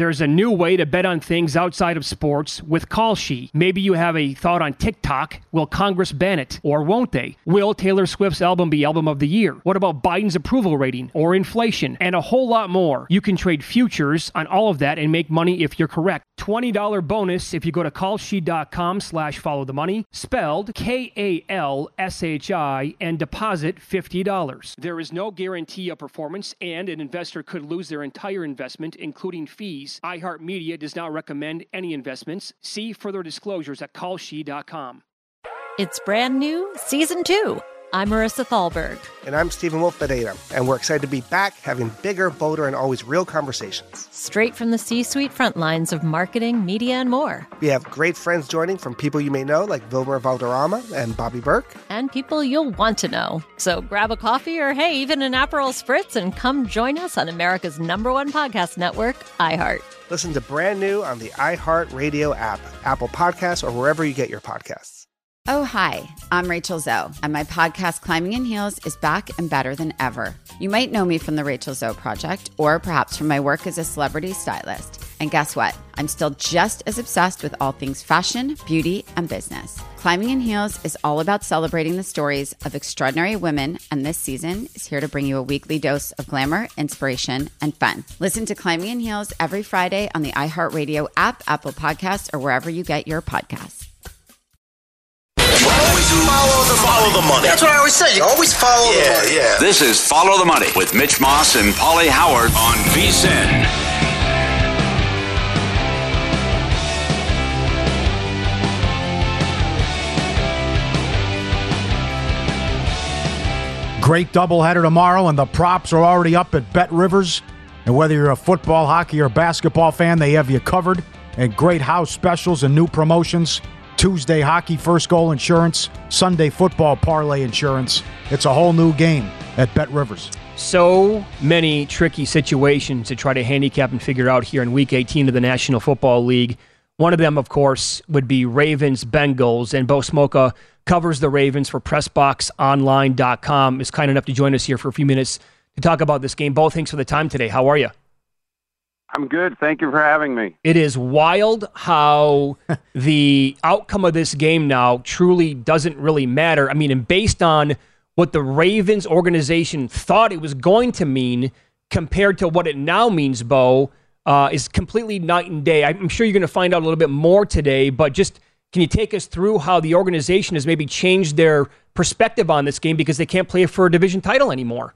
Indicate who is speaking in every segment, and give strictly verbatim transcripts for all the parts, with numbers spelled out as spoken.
Speaker 1: There's a new way to bet on things outside of sports with Kalshi. Maybe you have a thought on TikTok. Will Congress ban it? Or won't they? Will Taylor Swift's album be Album of the Year? What about Biden's approval rating? Or inflation? And a whole lot more. You can trade futures on all of that and make money if you're correct. twenty dollars bonus if you go to kalshi.com slash follow the money, spelled K A L S H I, and deposit fifty dollars. There is no guarantee of performance, and an investor could lose their entire investment, including fees. iHeartMedia does not recommend any investments. See further disclosures at kalshi dot com.
Speaker 2: It's brand new, season two. I'm Marissa Thalberg.
Speaker 3: And I'm Stephen Wolf Bedeta, and we're excited to be back having bigger, bolder, and always real conversations.
Speaker 2: Straight from the C-suite front lines of marketing, media, and more.
Speaker 3: We have great friends joining from people you may know, like Vilmer Valderrama and Bobby Burke.
Speaker 2: And people you'll want to know. So grab a coffee or, hey, even an Aperol Spritz and come join us on America's number one podcast network, iHeart.
Speaker 3: Listen to brand new on the iHeartRadio app, Apple Podcasts, or wherever you get your podcasts.
Speaker 4: Oh, hi, I'm Rachel Zoe, and my podcast, Climbing in Heels, is back and better than ever. You might know me from the Rachel Zoe Project, or perhaps from my work as a celebrity stylist. And guess what? I'm still just as obsessed with all things fashion, beauty, and business. Climbing in Heels is all about celebrating the stories of extraordinary women, and this season is here to bring you a weekly dose of glamour, inspiration, and fun. Listen to Climbing in Heels every Friday on the iHeartRadio app, Apple Podcasts, or wherever you get your podcasts.
Speaker 5: Always follow the, follow the money. That's what I always say. You always follow yeah, the money. Yeah.
Speaker 6: This is Follow the Money with Mitch Moss and Pauly Howard on V S N.
Speaker 7: Great doubleheader tomorrow, and the props are already up at Bet Rivers. And whether you're a football, hockey, or basketball fan, they have you covered. And great house specials and new promotions. Tuesday hockey first goal insurance, Sunday football parlay insurance. It's a whole new game at Bet Rivers.
Speaker 1: So many tricky situations to try to handicap and figure out here in Week eighteen of the National Football League. One of them, of course, would be Ravens-Bengals, and Bo Smoka covers the Ravens for press box online dot com. Is kind enough to join us here for a few minutes to talk about this game. Bo, thanks for the time today. How are you?
Speaker 8: I'm good. Thank you for having me.
Speaker 1: It is wild how the outcome of this game now truly doesn't really matter. I mean, and based on what the Ravens organization thought it was going to mean compared to what it now means, Bo, uh, is completely night and day. I'm sure you're going to find out a little bit more today, but just can you take us through how the organization has maybe changed their perspective on this game because they can't play for a division title anymore?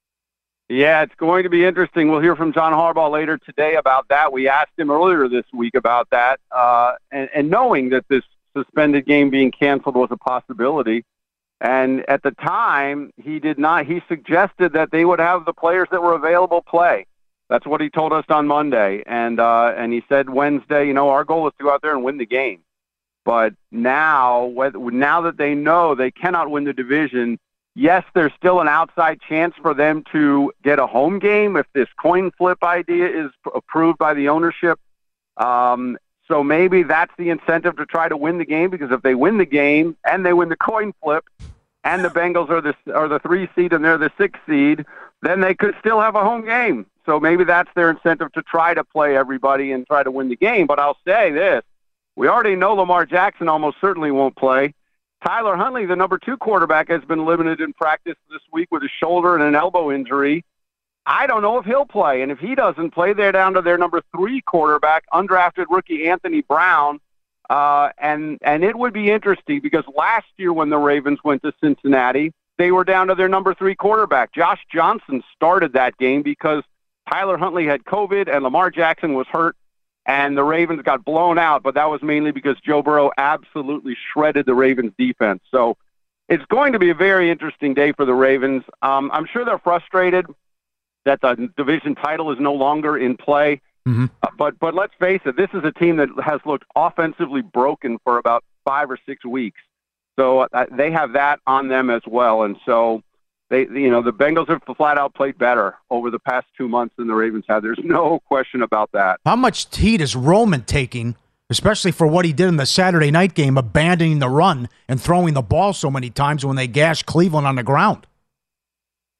Speaker 8: Yeah, it's going to be interesting. We'll hear from John Harbaugh later today about that. We asked him earlier this week about that, uh, and, and knowing that this suspended game being canceled was a possibility. And at the time, he did not. He suggested that they would have the players that were available play. That's what he told us on Monday. And uh, and he said Wednesday, you know, our goal is to go out there and win the game. But now, now that they know they cannot win the division, yes, there's still an outside chance for them to get a home game if this coin flip idea is approved by the ownership. Um, so maybe that's the incentive to try to win the game, because if they win the game and they win the coin flip and the Bengals are the, are the three seed and they're the six seed, then they could still have a home game. So maybe that's their incentive to try to play everybody and try to win the game. But I'll say this. We already know Lamar Jackson almost certainly won't play. Tyler Huntley, the number two quarterback, has been limited in practice this week with a shoulder and an elbow injury. I don't know if he'll play. And if he doesn't play, they're down to their number three quarterback, undrafted rookie Anthony Brown. Uh, and, and it would be interesting because last year when the Ravens went to Cincinnati, they were down to their number three quarterback. Josh Johnson started that game because Tyler Huntley had COVID and Lamar Jackson was hurt, and the Ravens got blown out, but that was mainly because Joe Burrow absolutely shredded the Ravens defense. So it's going to be a very interesting day for the Ravens. Um, I'm sure they're frustrated that the division title is no longer in play. Mm-hmm. Uh, but but let's face it, this is a team that has looked offensively broken for about five or six weeks. So uh, they have that on them as well. And so They, you know, the Bengals have flat out played better over the past two months than the Ravens have. There's no question about that.
Speaker 7: How much heat is Roman taking, especially for what he did in the Saturday night game, abandoning the run and throwing the ball so many times when they gashed Cleveland on the ground?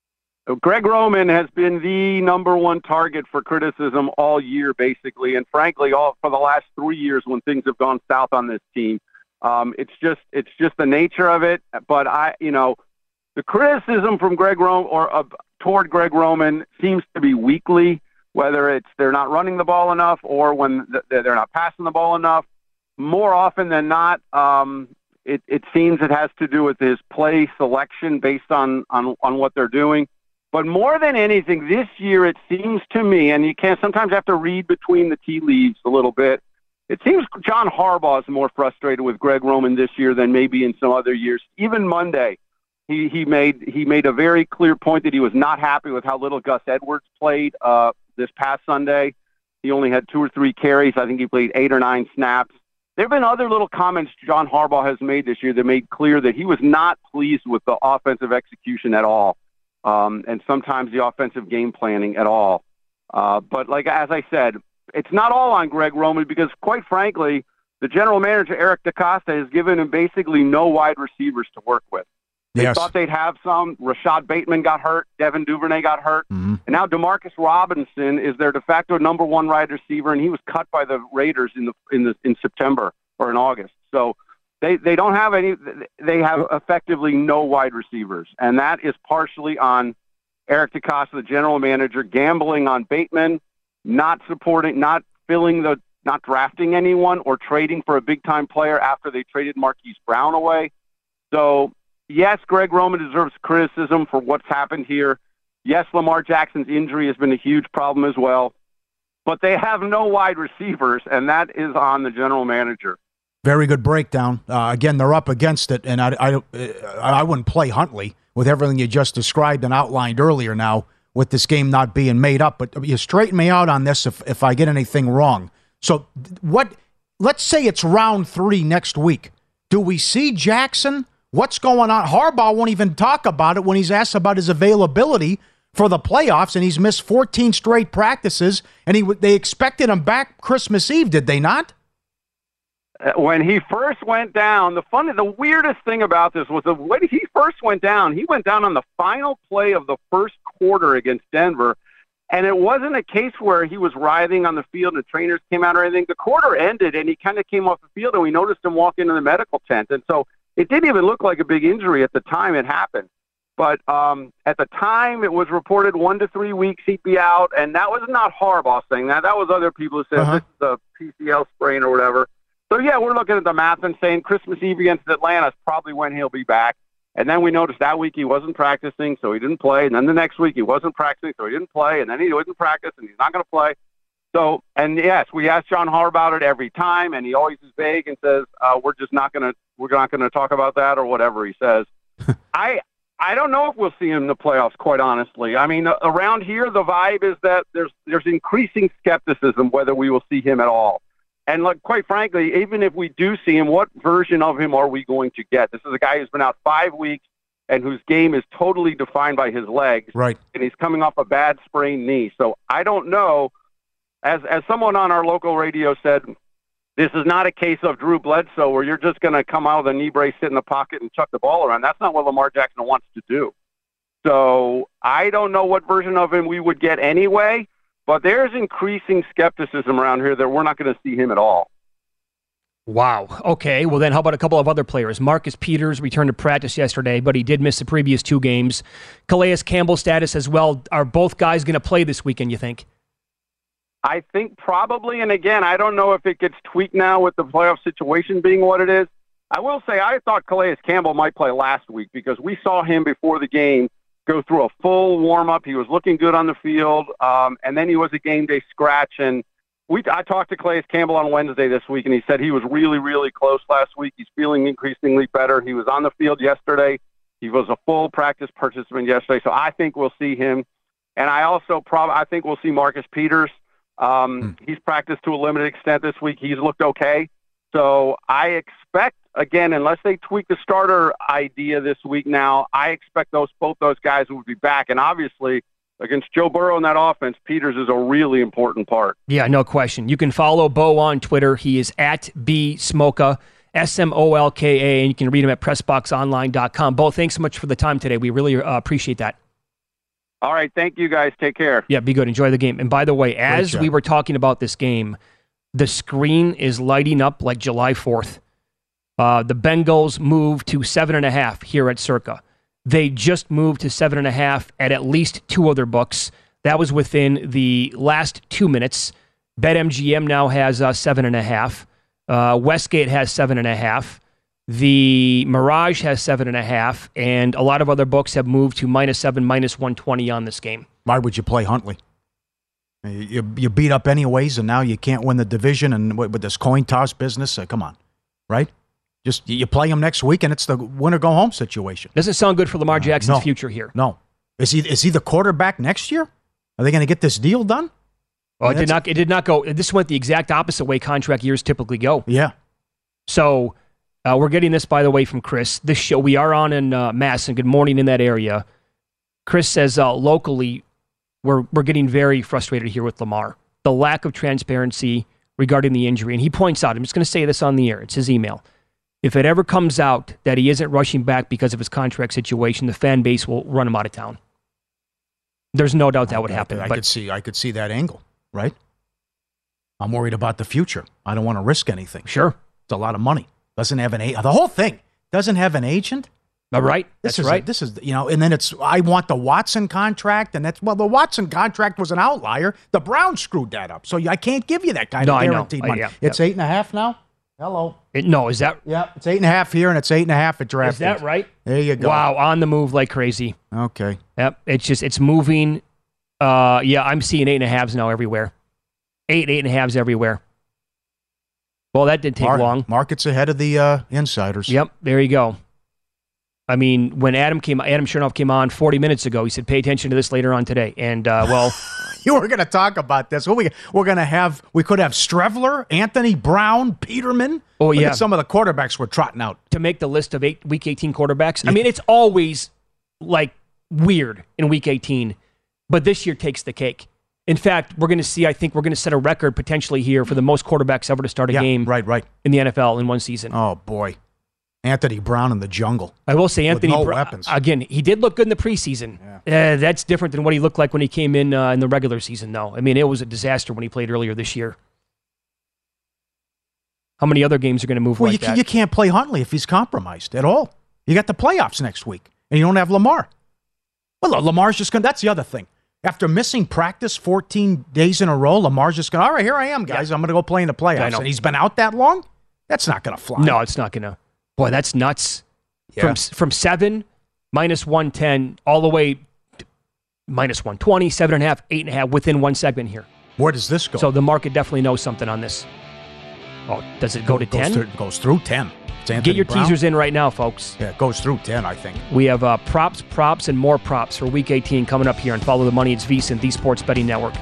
Speaker 8: Greg Roman has been the number one target for criticism all year, basically, and frankly, all for the last three years when things have gone south on this team. Um, it's just it's just the nature of it. But I, you know, the criticism from Greg Roman or uh, toward Greg Roman seems to be weekly, whether it's they're not running the ball enough or when they're not passing the ball enough. More often than not, um, it, it seems it has to do with his play selection based on, on, on what they're doing. But more than anything, this year it seems to me, and you can sometimes have to read between the tea leaves a little bit, it seems John Harbaugh is more frustrated with Greg Roman this year than maybe in some other years. Even Monday, he, he made he made a very clear point that he was not happy with how little Gus Edwards played uh, this past Sunday. He only had two or three carries. I think he played eight or nine snaps. There have been other little comments John Harbaugh has made this year that made clear that he was not pleased with the offensive execution at all. Um, and sometimes the offensive game planning at all. Uh, but like as I said, it's not all on Greg Roman because, quite frankly, the general manager, Eric DeCosta, has given him basically no wide receivers to work with. They
Speaker 7: yes.
Speaker 8: thought they'd have some. Rashad Bateman got hurt. Devin Duvernay got hurt.
Speaker 7: Mm-hmm. And
Speaker 8: now DeMarcus Robinson is their de facto number one wide receiver, and he was cut by the Raiders in the in the in September or in August. So They they don't have any. They have effectively no wide receivers, and that is partially on Eric DeCosta, the general manager, gambling on Bateman, not supporting, not filling the, not drafting anyone or trading for a big time player after they traded Marquise Brown away. So yes, Greg Roman deserves criticism for what's happened here. Yes, Lamar Jackson's injury has been a huge problem as well, but they have no wide receivers, and that is on the general manager.
Speaker 7: Very good breakdown. Uh, again, they're up against it, and I, I, I wouldn't play Huntley with everything you just described and outlined earlier now with this game not being made up. But you straighten me out on this if, if I get anything wrong. So what? Let's say it's round three next week. Do we see Jackson? What's going on? Harbaugh won't even talk about it when he's asked about his availability for the playoffs, and he's missed fourteen straight practices, and he they expected him back Christmas Eve, did they not?
Speaker 8: When he first went down, the funny, the weirdest thing about this was that when he first went down, he went down on the final play of the first quarter against Denver, and it wasn't a case where he was writhing on the field and trainers came out or anything. The quarter ended, and he kind of came off the field, and we noticed him walk into the medical tent. And so it didn't even look like a big injury at the time it happened. But um, at the time, it was reported one to three weeks he'd be out, and that was not Harbaugh saying that. That was other people who said uh-huh. this is a P C L sprain or whatever. So, yeah, we're looking at the math and saying Christmas Eve against Atlanta is probably when he'll be back. And then we noticed that week he wasn't practicing, so he didn't play. And then the next week he wasn't practicing, so he didn't play. And then he wasn't practice, and he's not going to play. So, and yes, we ask John Harbaugh about it every time, and he always is vague and says, uh, we're just not going to we're not going to talk about that or whatever he says. I I don't know if we'll see him in the playoffs, quite honestly. I mean, around here, the vibe is that there's there's increasing skepticism whether we will see him at all. And like, quite frankly, even if we do see him, what version of him are we going to get? This is a guy who's been out five weeks and whose game is totally defined by his legs.
Speaker 7: Right.
Speaker 8: And he's coming off a bad sprained knee. So I don't know. As as someone on our local radio said, this is not a case of Drew Bledsoe where you're just going to come out with a knee brace, sit in the pocket, and chuck the ball around. That's not what Lamar Jackson wants to do. So I don't know what version of him we would get anyway. But there's increasing skepticism around here that we're not going to see him at all.
Speaker 1: Wow. Okay. Well, then how about a couple of other players? Marcus Peters returned to practice yesterday, but he did miss the previous two games. Calais Campbell's status as well. Are both guys going to play this weekend, you think?
Speaker 8: I think probably. And again, I don't know if it gets tweaked now with the playoff situation being what it is. I will say I thought Calais Campbell might play last week because we saw him before the game go through a full warm-up. He was looking good on the field, um, and then he was a game-day scratch. And we, I talked to Calais Campbell on Wednesday this week, and he said he was really, really close last week. He's feeling increasingly better. He was on the field yesterday. He was a full practice participant yesterday, so I think we'll see him. And I also probably I think we'll see Marcus Peters. Um, hmm. He's practiced to a limited extent this week. He's looked okay. So I expect, again, unless they tweak the starter idea this week now, I expect those both those guys will be back. And obviously, against Joe Burrow in that offense, Peters is a really important part.
Speaker 1: Yeah, no question. You can follow Bo on Twitter. He is at B Smolka, S M O L K A, and you can read him at press box online dot com. Bo, thanks so much for the time today. We really uh, appreciate that.
Speaker 8: All right. Thank you, guys. Take care.
Speaker 1: Yeah, be good. Enjoy the game. And by the way, as we were talking about this game, the screen is lighting up like July fourth. Uh, the Bengals moved to seven and a half here at Circa. They just moved to seven and a half at at least two other books. That was within the last two minutes. BetMGM now has uh, seven and a half. Uh, Westgate has seven and a half. The Mirage has seven and a half, and a lot of other books have moved to minus seven, minus one twenty on this game.
Speaker 7: Why would you play Huntley? You you beat up anyways, and now you can't win the division, and with this coin toss business, uh, come on, right? Just you play him next week, and it's the win or go home situation.
Speaker 1: Doesn't sound good for Lamar Jackson's
Speaker 7: uh, no,
Speaker 1: future here.
Speaker 7: No, is he is he the quarterback next year? Are they going to get this deal done?
Speaker 1: Well, it did not. It did not go. This went the exact opposite way contract years typically go.
Speaker 7: Yeah.
Speaker 1: So uh, we're getting this, by the way, from Chris. This show we are on in uh, Madison. Good morning in that area. Chris says uh, locally, we're we're getting very frustrated here with Lamar. The lack of transparency regarding the injury, and he points out. I'm just going to say this on the air. It's his email. If it ever comes out that he isn't rushing back because of his contract situation, the fan base will run him out of town. There's no doubt that would happen.
Speaker 7: I, I
Speaker 1: but
Speaker 7: could see. I could see that angle. Right? I'm worried about the future. I don't want to risk anything.
Speaker 1: Sure.
Speaker 7: It's a lot of money. Doesn't have an agent. The whole thing doesn't have an agent.
Speaker 1: All right.
Speaker 7: This
Speaker 1: That's
Speaker 7: is
Speaker 1: right.
Speaker 7: A, this is, you know, and then it's, I want the Watson contract, and that's, well, the Watson contract was an outlier. The Browns screwed that up. So I can't give you that kind
Speaker 1: no,
Speaker 7: of
Speaker 1: I
Speaker 7: guaranteed
Speaker 1: know.
Speaker 7: money.
Speaker 1: Uh, yeah,
Speaker 7: it's
Speaker 1: yeah.
Speaker 7: eight and a half now? Hello.
Speaker 1: It, no, is that?
Speaker 7: Yeah, it's eight and a half here, and it's eight and a half at DraftKings.
Speaker 1: Is that right?
Speaker 7: There you go.
Speaker 1: Wow, on the move like crazy.
Speaker 7: Okay.
Speaker 1: Yep. It's just, it's moving. Uh, yeah, I'm seeing eight and a halves now everywhere. Eight, eight and a halves everywhere. Well, that didn't take
Speaker 7: Mar-
Speaker 1: long.
Speaker 7: Market's ahead of the uh, insiders.
Speaker 1: Yep, there you go. I mean, when Adam came, Adam Chernoff came on forty minutes ago, he said, pay attention to this later on today. And, uh, well...
Speaker 7: you were going to talk about this. Well, we, we're going to have, we could have Strevler, Anthony Brown, Peterman.
Speaker 1: Oh,
Speaker 7: Look
Speaker 1: yeah.
Speaker 7: at some of the quarterbacks we're trotting out.
Speaker 1: To make the list of eight, Week eighteen quarterbacks. I mean, it's always, like, weird in Week eighteen. But this year takes the cake. In fact, we're going to see, I think we're going to set a record potentially here for the most quarterbacks ever to start a
Speaker 7: yeah,
Speaker 1: game
Speaker 7: right, right.
Speaker 1: in the N F L in one season.
Speaker 7: Oh, boy. Anthony Brown in the jungle.
Speaker 1: I will say Anthony
Speaker 7: no
Speaker 1: Brown,
Speaker 7: weapons.
Speaker 1: again, he did look good in the preseason. Yeah. Uh, that's different than what he looked like when he came in uh, in the regular season, though. I mean, it was a disaster when he played earlier this year. How many other games are going to move
Speaker 7: well,
Speaker 1: like
Speaker 7: you,
Speaker 1: that?
Speaker 7: you can't play Huntley if he's compromised at all. You got the playoffs next week, and you don't have Lamar. Well, Lamar's just going to, that's the other thing. After missing practice fourteen days in a row, Lamar's just going, all right, here I am, guys. Yeah. I'm going to go play in the playoffs. And he's been out that long? That's not going to fly.
Speaker 1: No, it's not going to. Boy, that's nuts. Yeah. From from seven, minus one ten, all the way to minus one twenty, seven and a half, eight and a half, within one segment here.
Speaker 7: Where does this go?
Speaker 1: So the market definitely knows something on this. Oh, does it go to
Speaker 7: goes
Speaker 1: ten?
Speaker 7: Through, goes through ten.
Speaker 1: Get your
Speaker 7: Brown.
Speaker 1: teasers in right now, folks.
Speaker 7: Yeah, it goes through ten, I think.
Speaker 1: We have uh, props, props, and more props for Week eighteen coming up here on Follow the Money. It's VSiN, the Sports Betting Network.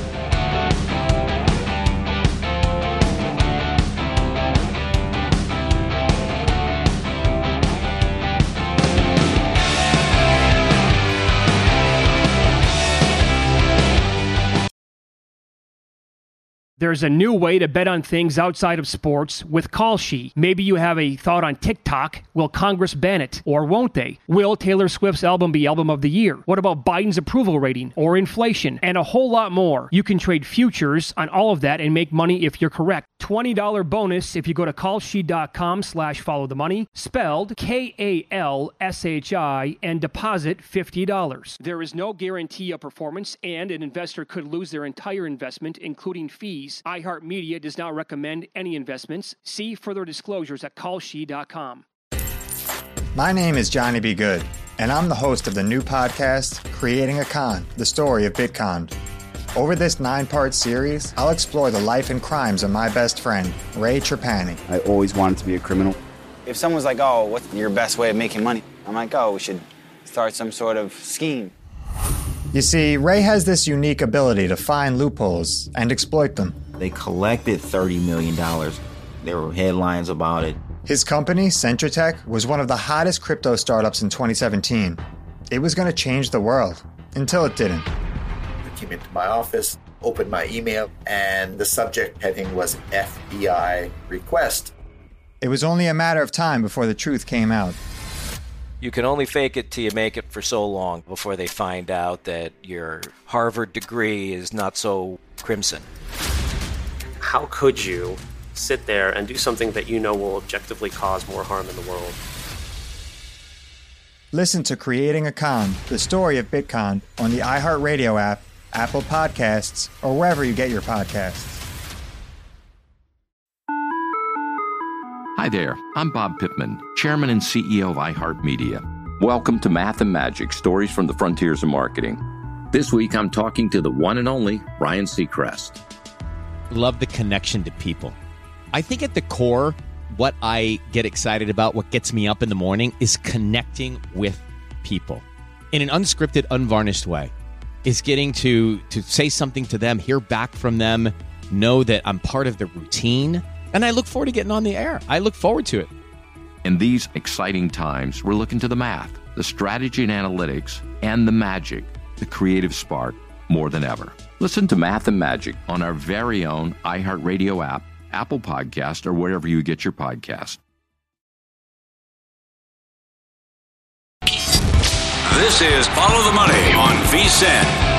Speaker 1: There's a new way to bet on things outside of sports with Kalshi. Maybe you have a thought on TikTok. Will Congress ban it, or won't they? Will Taylor Swift's album be Album of the Year? What about Biden's approval rating or inflation? And a whole lot more. You can trade futures on all of that and make money if you're correct. twenty dollars bonus if you go to kalshi.com slash follow the money, spelled K A L S H I, and deposit fifty dollars. There is no guarantee of performance, and an investor could lose their entire investment, including fees. iHeartMedia does not recommend any investments. See further disclosures at kalshi dot com.
Speaker 9: My name is Johnny B. Good, and I'm the host of the new podcast, Creating a Con, the story of Bitcoin. Over this nine-part series, I'll explore the life and crimes of my best friend, Ray Trapani.
Speaker 10: I always wanted to be a criminal.
Speaker 11: If someone's like, oh, what's your best way of making money? I'm like, oh, we should start some sort of scheme.
Speaker 9: You see, Ray has this unique ability to find loopholes and exploit them.
Speaker 10: They collected thirty million dollars. There were headlines about it.
Speaker 9: His company, Centratech, was one of the hottest crypto startups in twenty seventeen. It was going to change the world, until it didn't.
Speaker 12: I came into my office, opened my email, and the subject heading was F B I request.
Speaker 9: It was only a matter of time before the truth came out.
Speaker 13: You can only fake it till you make it for so long before they find out that your Harvard degree is not so crimson.
Speaker 14: How could you sit there and do something that you know will objectively cause more harm in the world?
Speaker 9: Listen to Creating a Con, the story of Bitcon, on the iHeartRadio app, Apple Podcasts, or wherever you get your podcasts.
Speaker 15: Hi there, I'm Bob Pittman, Chairman and C E O of iHeartMedia. Welcome to Math and Magic, Stories from the Frontiers of Marketing. This week I'm talking to the one and only Ryan Seacrest.
Speaker 16: Love the connection to people. I think at the core, what I get excited about, what gets me up in the morning, is connecting with people in an unscripted, unvarnished way. Is getting to, to say something to them, hear back from them, know that I'm part of the routine. And I look forward to getting on the air. I look forward to it.
Speaker 15: In these exciting times, we're looking to the math, the strategy and analytics, and the magic, the creative spark, more than ever. Listen to Math and Magic on our very own iHeartRadio app, Apple Podcast, or wherever you get your podcast.
Speaker 6: This is Follow the Money on V S I N.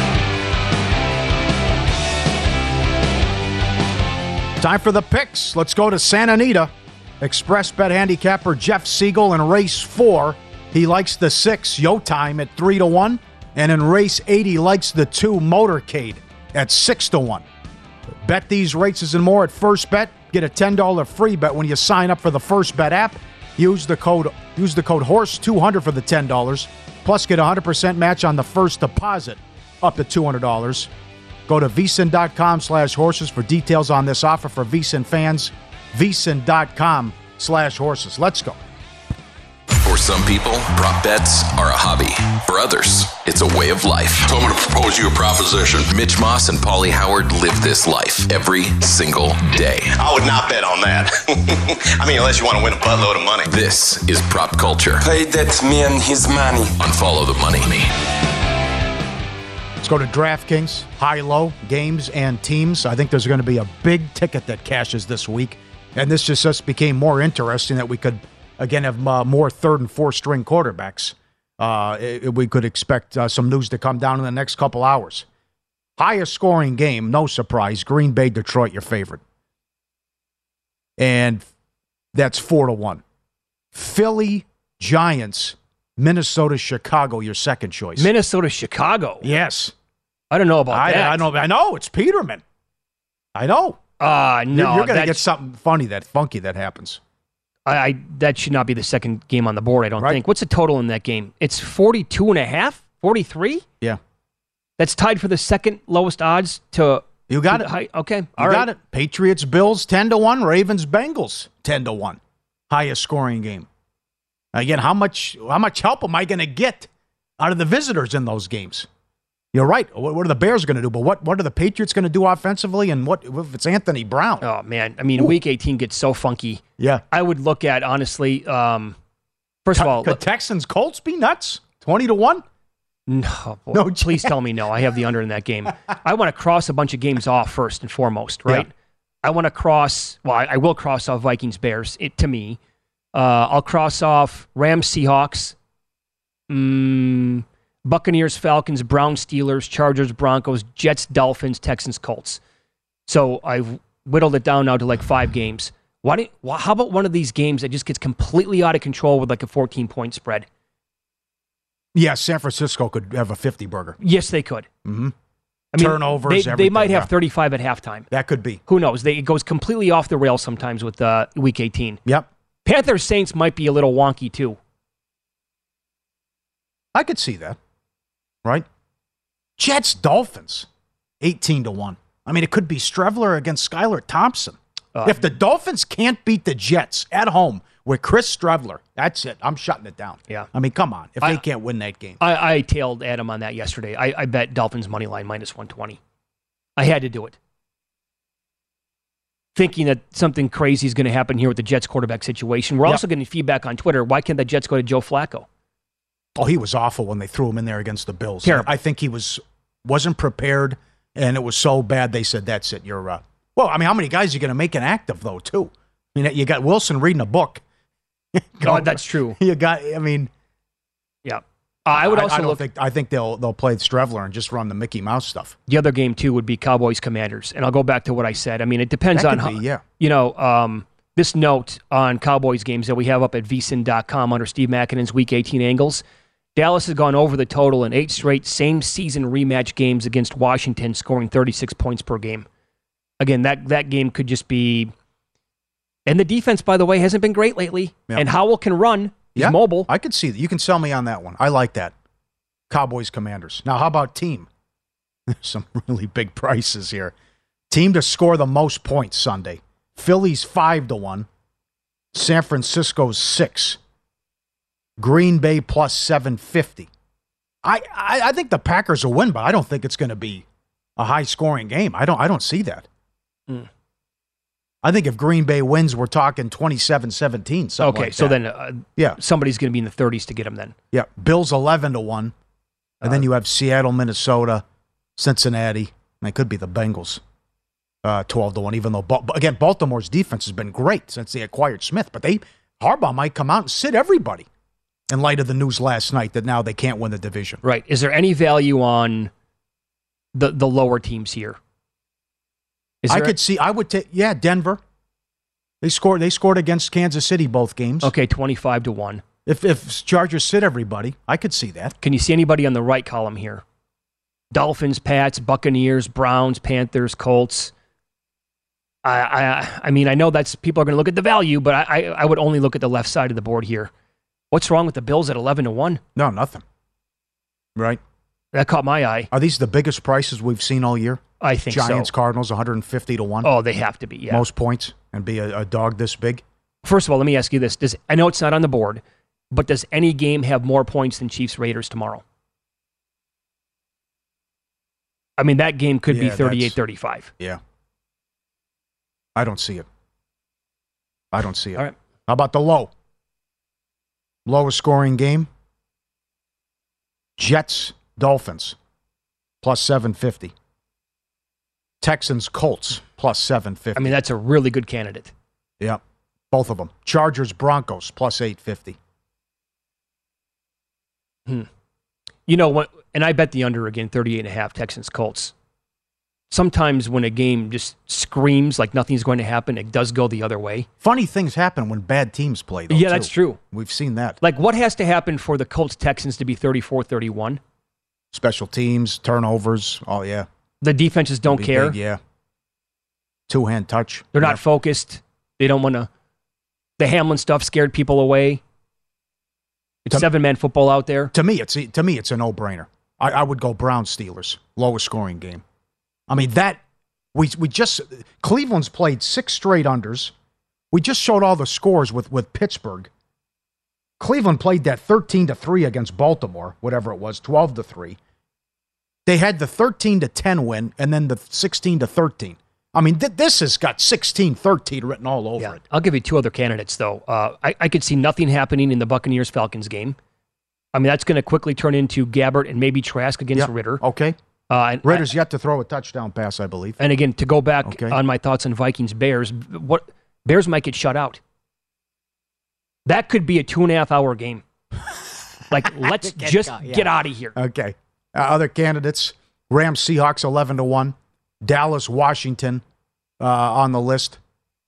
Speaker 7: Time for the picks. Let's go to Santa Anita. Express bet handicapper Jeff Siegel in race four. He likes the six, Yo Time, at three to one. And in race eight, he likes the two, Motorcade, at six to one. Bet these races and more at First Bet. Get a ten dollars free bet when you sign up for the First Bet app. Use the code use the code horse two hundred for the ten dollars. Plus, get a one hundred percent match on the first deposit up to two hundred dollars. Go to vsin.com slash horses for details on this offer for VSiN fans. vsin.com slash horses. Let's go.
Speaker 17: For some people, prop bets are a hobby. For others, it's a way of life. So I'm going to propose you a proposition. Mitch Moss and Paulie Howard live this life every single day.
Speaker 5: I would not bet on that. I mean, unless you want to win a buttload of money.
Speaker 17: This is Prop Culture.
Speaker 18: Pay that man his money.
Speaker 17: On Follow the Money.
Speaker 7: Let's go to DraftKings, high-low games and teams. I think there's going to be a big ticket that cashes this week. And this just, just became more interesting that we could, again, have uh, more third and fourth string quarterbacks. Uh, it, we could expect uh, some news to come down in the next couple hours. Highest scoring game, no surprise, Green Bay, Detroit, your favorite. And that's four to one. Philly, Giants, Minnesota, Chicago, your second choice.
Speaker 1: Minnesota, Chicago?
Speaker 7: Yes.
Speaker 1: I don't know about
Speaker 7: I,
Speaker 1: that.
Speaker 7: I know, I know, it's Peterman. I know.
Speaker 1: Uh, no.
Speaker 7: You're, you're going to get something funny, that funky that happens.
Speaker 1: I, I That should not be the second game on the board, I don't
Speaker 7: Right.
Speaker 1: think. What's the total in that game? It's forty-two and a half? forty-three?
Speaker 7: Yeah.
Speaker 1: That's tied for the second lowest odds to...
Speaker 7: You got
Speaker 1: to
Speaker 7: it.
Speaker 1: High, okay,
Speaker 7: You
Speaker 1: all
Speaker 7: got
Speaker 1: right.
Speaker 7: it. Patriots, Bills, ten to one. Ravens, Bengals, ten to one. Highest scoring game. Again, how much how much help am I going to get out of the visitors in those games? You're right. What, what are the Bears going to do? But what, what are the Patriots going to do offensively? And what if it's Anthony Brown?
Speaker 1: Oh, man. I mean,
Speaker 7: Ooh.
Speaker 1: Week eighteen gets so funky.
Speaker 7: Yeah.
Speaker 1: I would look at, honestly, um, first of all...
Speaker 7: Could Texans, Colts be nuts? twenty to one?
Speaker 1: No, boy.
Speaker 7: No
Speaker 1: Please tell me no. I have the under in that game. I want to cross a bunch of games off first and foremost, right?
Speaker 7: Yeah.
Speaker 1: I want to cross, well, I, I will cross off Vikings, Bears, it, to me. Uh, I'll cross off Rams, Seahawks, mm, Buccaneers, Falcons, Browns, Steelers, Chargers, Broncos, Jets, Dolphins, Texans, Colts. So I've whittled it down now to like five games. Why? Do, well, how about one of these games that just gets completely out of control with like a fourteen-point spread?
Speaker 7: Yeah, San Francisco could have a fifty burger.
Speaker 1: Yes, they could.
Speaker 7: Mm-hmm.
Speaker 1: I mean,
Speaker 7: Turnovers,
Speaker 1: they,
Speaker 7: everything.
Speaker 1: they might have
Speaker 7: yeah.
Speaker 1: thirty-five at halftime.
Speaker 7: That could be.
Speaker 1: Who knows? They, it goes completely off the rails sometimes with uh, Week eighteen.
Speaker 7: Yep.
Speaker 1: Panthers Saints might be a little wonky too.
Speaker 7: I could see that. Right? Jets, Dolphins, eighteen to one. I mean, it could be Strevler against Skylar Thompson.
Speaker 1: Uh,
Speaker 7: if the Dolphins can't beat the Jets at home with Chris Strevler, that's it. I'm shutting it down.
Speaker 1: Yeah.
Speaker 7: I mean, come on. If
Speaker 1: I,
Speaker 7: they can't win that game.
Speaker 1: I, I tailed Adam on that yesterday. I, I bet Dolphins money line minus one twenty. I had to do it. Thinking that something crazy is going to happen here with the Jets quarterback situation. We're
Speaker 7: Yep.
Speaker 1: also getting feedback on Twitter. Why can't the Jets go to Joe Flacco?
Speaker 7: Oh, he was awful when they threw him in there against the Bills.
Speaker 1: Terrible.
Speaker 7: I think he was, wasn't prepared, and it was so bad they said, that's it. You're, uh, well, I mean, how many guys are you going to make inactive, though, too? I mean, you got Wilson reading a book.
Speaker 1: God, that's true.
Speaker 7: You got. I mean,
Speaker 1: yeah. Uh, I would also
Speaker 7: I, I don't
Speaker 1: look.
Speaker 7: think. I think they'll they'll play Strevler and just run the Mickey Mouse stuff.
Speaker 1: The other game too would be Cowboys Commanders, and I'll go back to what I said. I mean, it depends
Speaker 7: That
Speaker 1: on
Speaker 7: could
Speaker 1: how.
Speaker 7: be, yeah.
Speaker 1: You know, um, this note on Cowboys games that we have up at V S I N dot com under Steve Makinen's Week eighteen angles. Dallas has gone over the total in eight straight same-season rematch games against Washington, scoring thirty-six points per game. Again, that, that game could just be... And the defense, by the way, hasn't been great lately.
Speaker 7: Yeah.
Speaker 1: And Howell can run. He's
Speaker 7: yeah,
Speaker 1: mobile.
Speaker 7: I could see that. You can sell me on that one. I like that. Cowboys Commanders. Now, how about team? There's some really big prices here. Team to score the most points Sunday. Philly's five to one. San Francisco's six. Green Bay plus seven fifty. I, I I think the Packers will win, but I don't think it's going to be a high-scoring game. I don't I don't see that.
Speaker 1: Mm.
Speaker 7: I think if Green Bay wins, we're talking twenty-seven seventeen.
Speaker 1: Okay,
Speaker 7: like
Speaker 1: so
Speaker 7: that.
Speaker 1: then uh,
Speaker 7: yeah,
Speaker 1: somebody's going to be in the thirties to get them then.
Speaker 7: Yeah, Bills eleven to one. And uh, then you have Seattle, Minnesota, Cincinnati. And it could be the Bengals. Uh, twelve to one, even though, again, Baltimore's defense has been great since they acquired Smith. But they Harbaugh might come out and sit everybody in light of the news last night that now they can't win the division.
Speaker 1: Right. Is there any value on the the lower teams here? Is
Speaker 7: I
Speaker 1: there
Speaker 7: could
Speaker 1: a-
Speaker 7: see, I would take, yeah, Denver. They scored They scored against Kansas City both games.
Speaker 1: Okay, twenty-five to one.
Speaker 7: If, if Chargers sit everybody, I could see that.
Speaker 1: Can you see anybody on the right column here? Dolphins, Pats, Buccaneers, Browns, Panthers, Colts. I I, I mean, I know that's people are going to look at the value, but I, I I would only look at the left side of the board here. What's wrong with the Bills at eleven to one?
Speaker 7: No, nothing. Right?
Speaker 1: That caught my eye.
Speaker 7: Are these the biggest prices we've seen all year?
Speaker 1: I think so.
Speaker 7: Giants, Cardinals, one hundred fifty to one.
Speaker 1: Oh, they have to be, yeah.
Speaker 7: Most points and be a, a dog this big?
Speaker 1: First of all, let me ask you this. Does I know it's not on the board, but does any game have more points than Chiefs Raiders tomorrow? I mean, that game could be
Speaker 7: Yeah,
Speaker 1: thirty-eight thirty-five.
Speaker 7: Yeah. I don't see it. I don't see it.
Speaker 1: All right.
Speaker 7: How about the low? Lowest scoring game? Jets, Dolphins, plus seven fifty. Texans, Colts, plus seven fifty.
Speaker 1: I mean, that's a really good candidate.
Speaker 7: Yeah, both of them. Chargers, Broncos, plus eight fifty.
Speaker 1: Hmm. You know what? And I bet the under again, thirty-eight and a half, Texans, Colts. Sometimes when a game just screams like nothing's going to happen, it does go the other way.
Speaker 7: Funny things happen when bad teams play, though,
Speaker 1: Yeah,
Speaker 7: too.
Speaker 1: that's true.
Speaker 7: We've seen that.
Speaker 1: Like, what has to happen for the Colts-Texans to be thirty-four thirty-one?
Speaker 7: Special teams, turnovers. Oh, yeah.
Speaker 1: The defenses don't
Speaker 7: Be
Speaker 1: care.
Speaker 7: big, yeah. Two-hand touch.
Speaker 1: They're
Speaker 7: Yeah.
Speaker 1: not focused. They don't want to. The Hamlin stuff scared people away. It's
Speaker 7: To-
Speaker 1: seven-man football out there.
Speaker 7: To me, it's a, to me, it's a no-brainer. I, I would go Browns Steelers, lowest scoring game. I mean, that, we we just, Cleveland's played six straight unders. We just showed all the scores with, with Pittsburgh. Cleveland played that thirteen to three against Baltimore, whatever it was, twelve to three. They had the thirteen to ten win and then the sixteen to thirteen. I mean, th- this has got sixteen thirteen written all over
Speaker 1: Yeah.
Speaker 7: it.
Speaker 1: I'll give you two other candidates, though. Uh, I, I could see nothing happening in the Buccaneers-Falcons game. I mean, that's going to quickly turn into Gabbert and maybe Trask against
Speaker 7: Yeah.
Speaker 1: Ritter.
Speaker 7: Okay.
Speaker 1: Uh, and
Speaker 7: Ritter's yet to throw a touchdown pass, I believe.
Speaker 1: And again, to go back
Speaker 7: Okay.
Speaker 1: on my thoughts on Vikings-Bears, what Bears might get shut out. That could be a two and a half hour game. Like, let's
Speaker 7: Get
Speaker 1: just
Speaker 7: go- yeah.
Speaker 1: get out of here.
Speaker 7: Okay. Uh, other candidates, Rams, Seahawks, eleven to one. Dallas, Washington uh, on the list.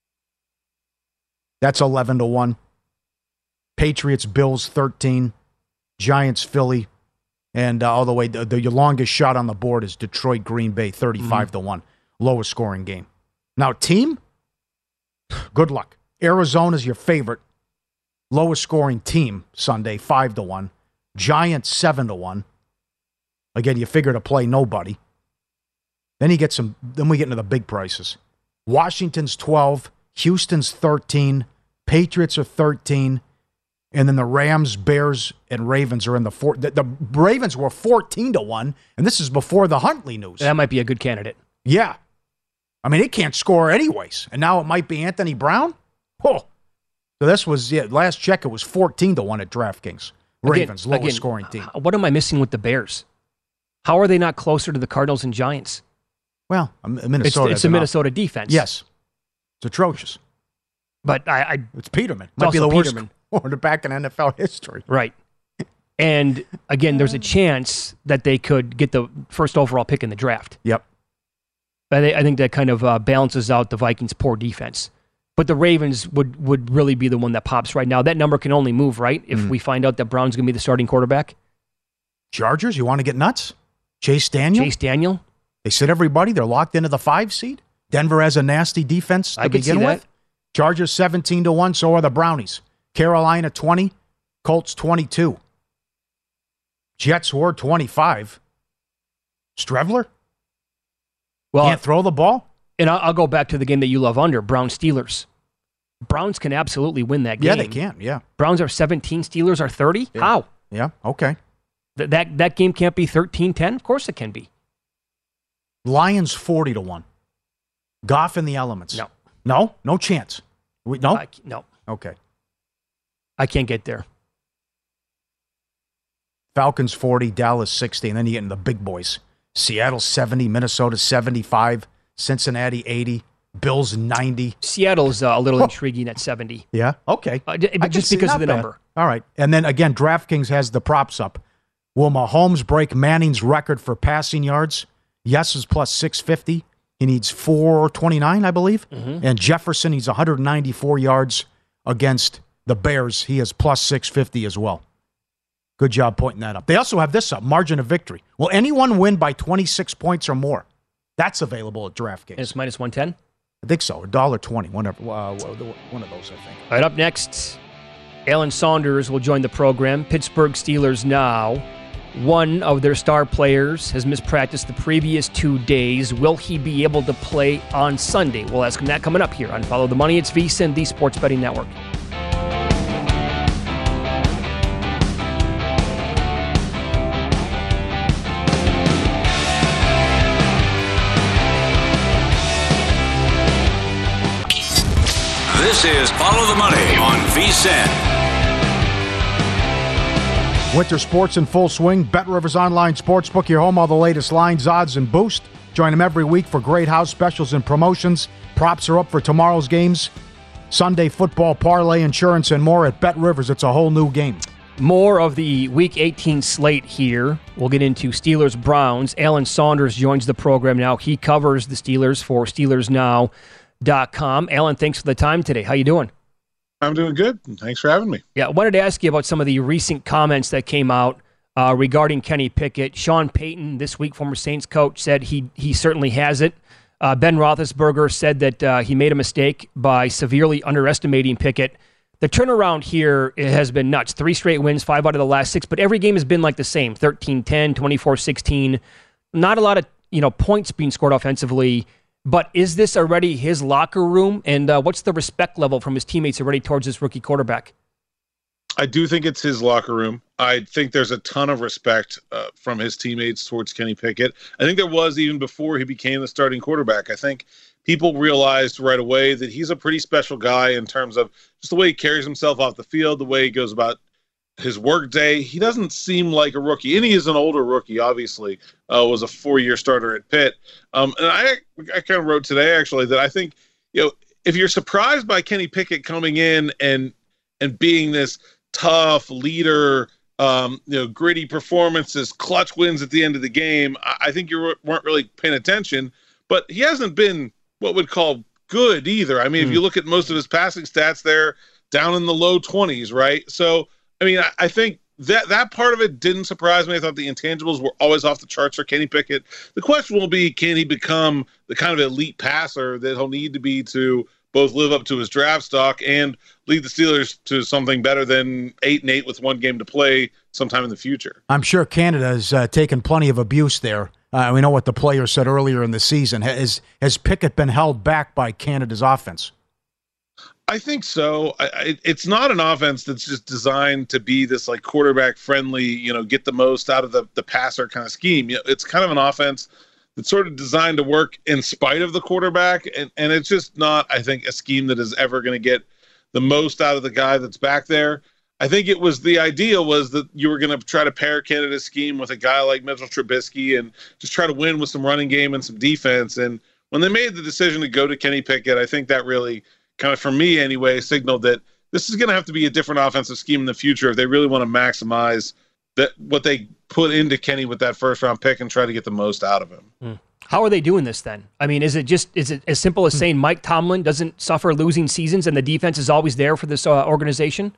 Speaker 7: That's eleven to one. Patriots, Bills, thirteen. Giants, Philly. And uh, all the way, the, the longest shot on the board is Detroit, Green Bay, thirty-five to one. Lowest scoring game. Now, team, good luck. Arizona's your favorite. Lowest scoring team Sunday, five to one. Giants, seven to one. Again, you figure to play nobody. Then you get some, then we get into the big prices. Washington's twelve, Houston's thirteen, Patriots are thirteen, and then the Rams, Bears, and Ravens are in the four. The, the Ravens were fourteen to one, and this is before the Huntley news.
Speaker 1: That might be a good candidate.
Speaker 7: Yeah. I mean, it can't score anyways. And now it might be Anthony Brown? Oh. So this was, yeah, last check, it was fourteen to one at DraftKings. Ravens,
Speaker 1: Again-
Speaker 7: lowest
Speaker 1: again,
Speaker 7: scoring team.
Speaker 1: What am I missing with the Bears? How are they not closer to the Cardinals and Giants?
Speaker 7: Well, Minnesota.
Speaker 1: It's,
Speaker 7: has
Speaker 1: it's a
Speaker 7: enough.
Speaker 1: Minnesota defense.
Speaker 7: Yes. It's atrocious.
Speaker 1: But I, I
Speaker 7: It's Peterman.
Speaker 1: It's
Speaker 7: Might be the
Speaker 1: also
Speaker 7: worst,
Speaker 1: Peterman.
Speaker 7: quarterback in N F L history.
Speaker 1: Right. And, again, there's a chance that they could get the first overall pick in the draft.
Speaker 7: Yep.
Speaker 1: I, I think that kind of uh, balances out the Vikings' poor defense. But the Ravens would, would really be the one that pops right now. That number can only move, right, if mm. we find out that Brown's going to be the starting quarterback?
Speaker 7: Chargers, you want to get nuts? Chase Daniel?
Speaker 1: Chase Daniel?
Speaker 7: They sit everybody. They're locked into the five seed. Denver has a nasty defense to
Speaker 1: I
Speaker 7: begin
Speaker 1: see
Speaker 7: with.
Speaker 1: That.
Speaker 7: Chargers seventeen to one, so are the Brownies. Carolina twenty, Colts twenty-two. Jets were twenty-five. Strevler?
Speaker 1: Well,
Speaker 7: can't throw the ball?
Speaker 1: And I'll, I'll go back to the game that you love under, Browns Steelers. Browns can absolutely win that game.
Speaker 7: Yeah, they can, yeah.
Speaker 1: Browns are seventeen, Steelers are thirty?
Speaker 7: Yeah.
Speaker 1: How?
Speaker 7: Yeah, okay.
Speaker 1: Th- that that game can't be thirteen ten? Of course it can be.
Speaker 7: Lions forty to one. Goff in the elements.
Speaker 1: No.
Speaker 7: No? No chance. We, no?
Speaker 1: I, no.
Speaker 7: Okay.
Speaker 1: I can't get there.
Speaker 7: Falcons forty, Dallas sixty, and then you get into the big boys. Seattle seventy, Minnesota seventy-five, Cincinnati eighty, Bills ninety.
Speaker 1: Seattle's uh, a little oh. intriguing at seventy.
Speaker 7: Yeah? Okay.
Speaker 1: Uh, d- just because of the
Speaker 7: bad.
Speaker 1: number.
Speaker 7: All right. And then, again, DraftKings has the props up. Will Mahomes break Manning's record for passing yards? Yes is plus six fifty. He needs four twenty-nine, I believe.
Speaker 1: Mm-hmm.
Speaker 7: And Jefferson, he's one hundred ninety-four yards against the Bears. He is plus six fifty as well. Good job pointing that up. They also have this up, margin of victory. Will anyone win by twenty-six points or more? That's available at DraftKings.
Speaker 1: And it's minus one ten?
Speaker 7: I think so, one dollar twenty, whatever, uh, one of those, I think.
Speaker 1: All right, up next, Alan Saunders will join the program. Pittsburgh Steelers now. One of their star players has missed practice the previous two days. Will he be able to play on Sunday? We'll ask him that coming up here on Follow the Money. It's VSiN, the Sports Betting Network.
Speaker 6: This is Follow the Money on VSiN.
Speaker 7: Winter sports in full swing. BetRivers Online Sportsbook, your home, all the latest lines, odds, and boost. Join them every week for great house specials and promotions. Props are up for tomorrow's games. Sunday football, parlay, insurance, and more at BetRivers. It's a whole new game.
Speaker 1: More of the Week eighteen slate here. We'll get into Steelers-Browns. Alan Saunders joins the program now. He covers the Steelers for Steelers Now dot com. Alan, thanks for the time today. How you doing?
Speaker 19: I'm doing good. Thanks for having me.
Speaker 1: Yeah, I wanted to ask you about some of the recent comments that came out uh, regarding Kenny Pickett. Sean Payton, this week former Saints coach, said he he certainly has it. Uh, Ben Roethlisberger said that uh, he made a mistake by severely underestimating Pickett. The turnaround here has been nuts. Three straight wins, five out of the last six, but every game has been like the same, thirteen ten, twenty-four sixteen. Not a lot of you know points being scored offensively. But is this already his locker room? And uh, what's the respect level from his teammates already towards this rookie quarterback?
Speaker 19: I do think it's his locker room. I think there's a ton of respect uh, from his teammates towards Kenny Pickett. I think there was even before he became the starting quarterback. I think people realized right away that he's a pretty special guy in terms of just the way he carries himself off the field, the way he goes about his work day. He doesn't seem like a rookie, and he is an older rookie, obviously, uh, was a four-year starter at Pitt. Um, and I, I kind of wrote today, actually, that I think, you know, if you're surprised by Kenny Pickett coming in and and being this tough leader, um, you know, gritty performances, clutch wins at the end of the game, I, I think you weren't really paying attention. But he hasn't been what we'd call good either. I mean, mm. if you look at most of his passing stats, they're down in the low twenties, right? So, I mean, I, I think that that part of it didn't surprise me. I thought the intangibles were always off the charts for Kenny Pickett. The question will be, can he become the kind of elite passer that he'll need to be to both live up to his draft stock and lead the Steelers to something better than eight and eight with one game to play sometime in the future?
Speaker 7: I'm sure Canada has uh, taken plenty of abuse there. Uh, we know what the players said earlier in the season. Has, has Pickett been held back by Canada's offense?
Speaker 19: I think so. I, I, it's not an offense that's just designed to be this like quarterback friendly, you know, get the most out of the, the passer kind of scheme. You know, it's kind of an offense that's sort of designed to work in spite of the quarterback. And, and it's just not, I think, a scheme that is ever going to get the most out of the guy that's back there. I think it was the idea was that you were going to try to pair Canada's scheme with a guy like Mitchell Trubisky and just try to win with some running game and some defense. And when they made the decision to go to Kenny Pickett, I think that really kind of, for me anyway, signaled that this is going to have to be a different offensive scheme in the future if they really want to maximize that what they put into Kenny with that first round pick and try to get the most out of him.
Speaker 1: Hmm. How are they doing this then? I mean, is it just is it as simple as saying Mike Tomlin doesn't suffer losing seasons and the defense is always there for this uh, organization?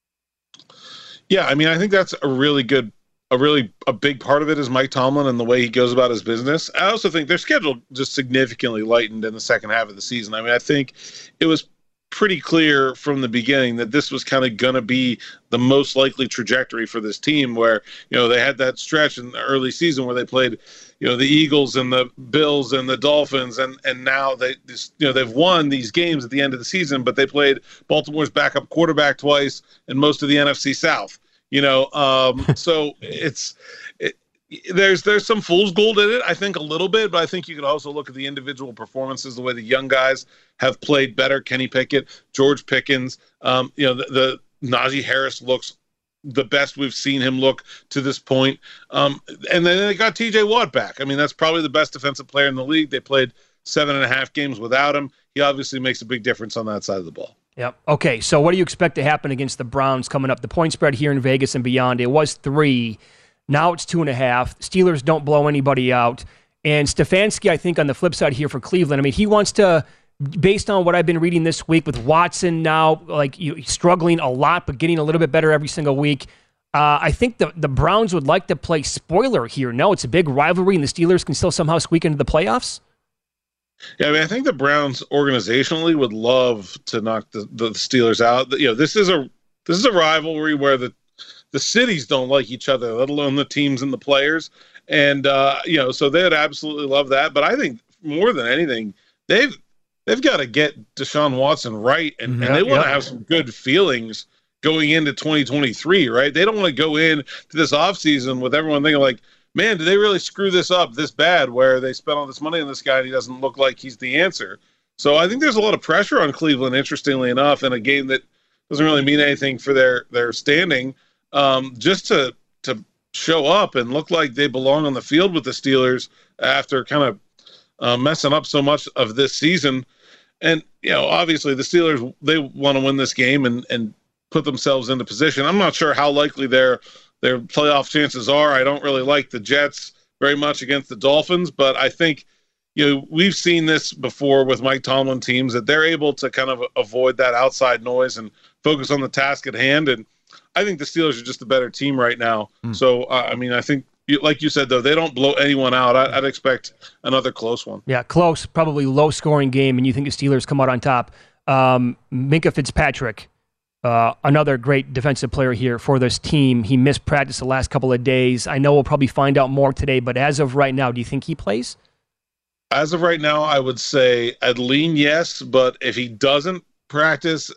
Speaker 19: Yeah, I mean, I think that's a really good, a really a big part of it is Mike Tomlin and the way he goes about his business. I also think their schedule just significantly lightened in the second half of the season. I mean, I think it was pretty clear from the beginning that this was kind of going to be the most likely trajectory for this team, where, you know, they had that stretch in the early season where they played, you know, the Eagles and the Bills and the Dolphins, and and now they just, you know, they've won these games at the end of the season, but they played Baltimore's backup quarterback twice and most of the N F C South, you know, um, so it's it, there's there's some fool's gold in it, I think, a little bit, but I think you can also look at the individual performances, the way the young guys have played better. Kenny Pickett, George Pickens, um, you know, the, the Najee Harris looks the best we've seen him look to this point. Um, and then they got T J Watt back. I mean, that's probably the best defensive player in the league. They played seven and a half games without him. He obviously makes a big difference on that side of the ball.
Speaker 1: Yep. Okay, so what do you expect to happen against the Browns coming up? The point spread here in Vegas and beyond, it was three. Now it's two and a half. Steelers don't blow anybody out. And Stefanski, I think, on the flip side here for Cleveland, I mean, he wants to, based on what I've been reading this week with Watson now, like you, struggling a lot, but getting a little bit better every single week. Uh, I think the, the Browns would like to play spoiler here. No, it's a big rivalry, and the Steelers can still somehow squeak into the playoffs.
Speaker 19: Yeah, I mean, I think the Browns organizationally would love to knock the, the Steelers out. You know, this is a this is a rivalry where the the cities don't like each other, let alone the teams and the players. And, uh, you know, so they'd absolutely love that. But I think more than anything, they've they've got to get Deshaun Watson right, and, mm-hmm. and they want to yeah. have some good feelings going into twenty twenty-three, right? They don't want to go in to this offseason with everyone thinking like, man, did they really screw this up this bad where they spent all this money on this guy and he doesn't look like he's the answer. So I think there's a lot of pressure on Cleveland, interestingly enough, in a game that doesn't really mean anything for their, their standing. Um, just to to show up and look like they belong on the field with the Steelers after kind of uh, messing up so much of this season. And, you know, obviously the Steelers, they want to win this game and, and put themselves into position. I'm not sure how likely their their playoff chances are. I don't really like the Jets very much against the Dolphins, but I think, you know, we've seen this before with Mike Tomlin teams, that they're able to kind of avoid that outside noise and focus on the task at hand. And I think the Steelers are just a better team right now. Mm. So, uh, I mean, I think, like you said, though, they don't blow anyone out. I, I'd expect another close one.
Speaker 1: Yeah, close, probably low-scoring game, and you think the Steelers come out on top. Um, Minkah Fitzpatrick, uh, another great defensive player here for this team. He missed practice the last couple of days. I know we'll probably find out more today, but as of right now, do you think he plays?
Speaker 19: As of right now, I would say I'd lean yes, but if he doesn't practice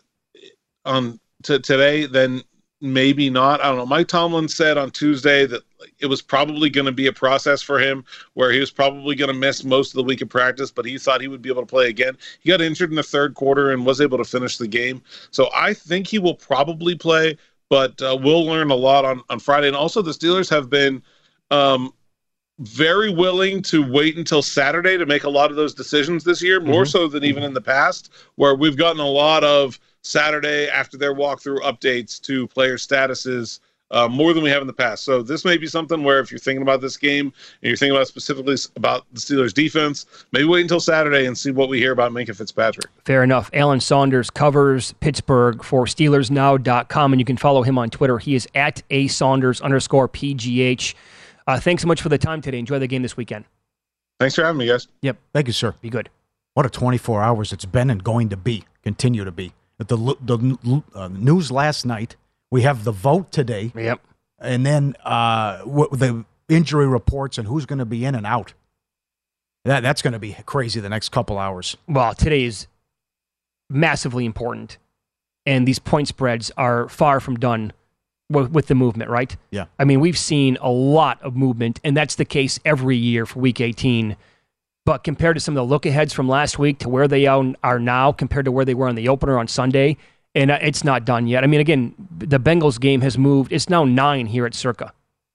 Speaker 19: on t- today, then maybe not. I don't know. Mike Tomlin said on Tuesday that it was probably going to be a process for him where he was probably going to miss most of the week of practice, but he thought he would be able to play again. He got injured in the third quarter and was able to finish the game. So I think he will probably play, but uh, we'll learn a lot on, on Friday. And also the Steelers have been um, very willing to wait until Saturday to make a lot of those decisions this year, more mm-hmm. so than even in the past, where we've gotten a lot of Saturday after their walkthrough updates to player statuses, uh, more than we have in the past. So this may be something where if you're thinking about this game and you're thinking about specifically about the Steelers defense, maybe wait until Saturday and see what we hear about Minkah Fitzpatrick.
Speaker 1: Fair enough. Alan Saunders covers Pittsburgh for Steelers Now dot com, and you can follow him on Twitter. He is at A Saunders underscore P G H. Uh, thanks so much for the time today. Enjoy the game this weekend.
Speaker 19: Thanks for having me, guys.
Speaker 1: Yep.
Speaker 7: Thank you, sir.
Speaker 1: Be good.
Speaker 7: What a twenty-four hours it's been and going to be, continue to be. The, the uh, news last night, we have the vote today.
Speaker 1: Yep.
Speaker 7: And then uh, w- the injury reports and who's going to be in and out. That That's going to be crazy the next couple hours.
Speaker 1: Well, today is massively important, and these point spreads are far from done w- with the movement, right?
Speaker 7: Yeah.
Speaker 1: I mean, we've seen a lot of movement, and that's the case every year for Week eighteen. But compared to some of the look-aheads from last week to where they are now, compared to where they were on the opener on Sunday, and it's not done yet. I mean, again, the Bengals game has moved. It's now nine here at Circa.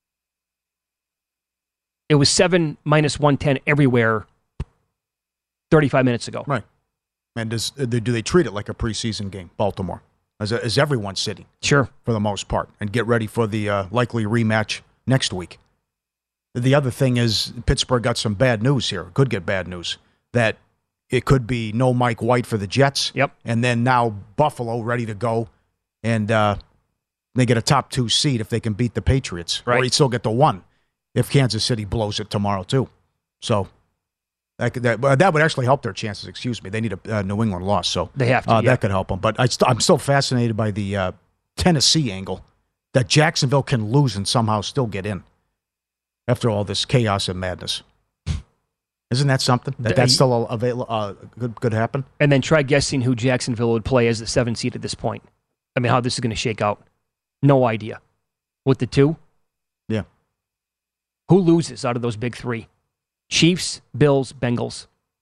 Speaker 1: It was seven minus one ten everywhere thirty-five minutes ago.
Speaker 7: Right. And does, do they treat it like a preseason game, Baltimore? as, as everyone's sitting.
Speaker 1: Sure.
Speaker 7: For the most part, and get ready for the uh, likely rematch next week. The other thing is Pittsburgh got some bad news here. Could get bad news. That it could be no Mike White for the Jets.
Speaker 1: Yep.
Speaker 7: And then now Buffalo ready to go. And uh, they get a top two seed if they can beat the Patriots.
Speaker 1: Right.
Speaker 7: Or you still get the one if Kansas City blows it tomorrow too. So that could, that, that would actually help their chances. Excuse me. They need a uh, New England loss. So
Speaker 1: they have to.
Speaker 7: Uh,
Speaker 1: yeah.
Speaker 7: That could help them. But I st- I'm still fascinated by the uh, Tennessee angle that Jacksonville can lose and somehow still get in after all this chaos and madness. Isn't that something? That that's still available? Uh, could could happen.
Speaker 1: And then try guessing who Jacksonville would play as the seventh seed at this point. I mean, how this is going to shake out? No idea. With the two,
Speaker 7: yeah.
Speaker 1: Who loses out of those big three? Chiefs, Bills, Bengals.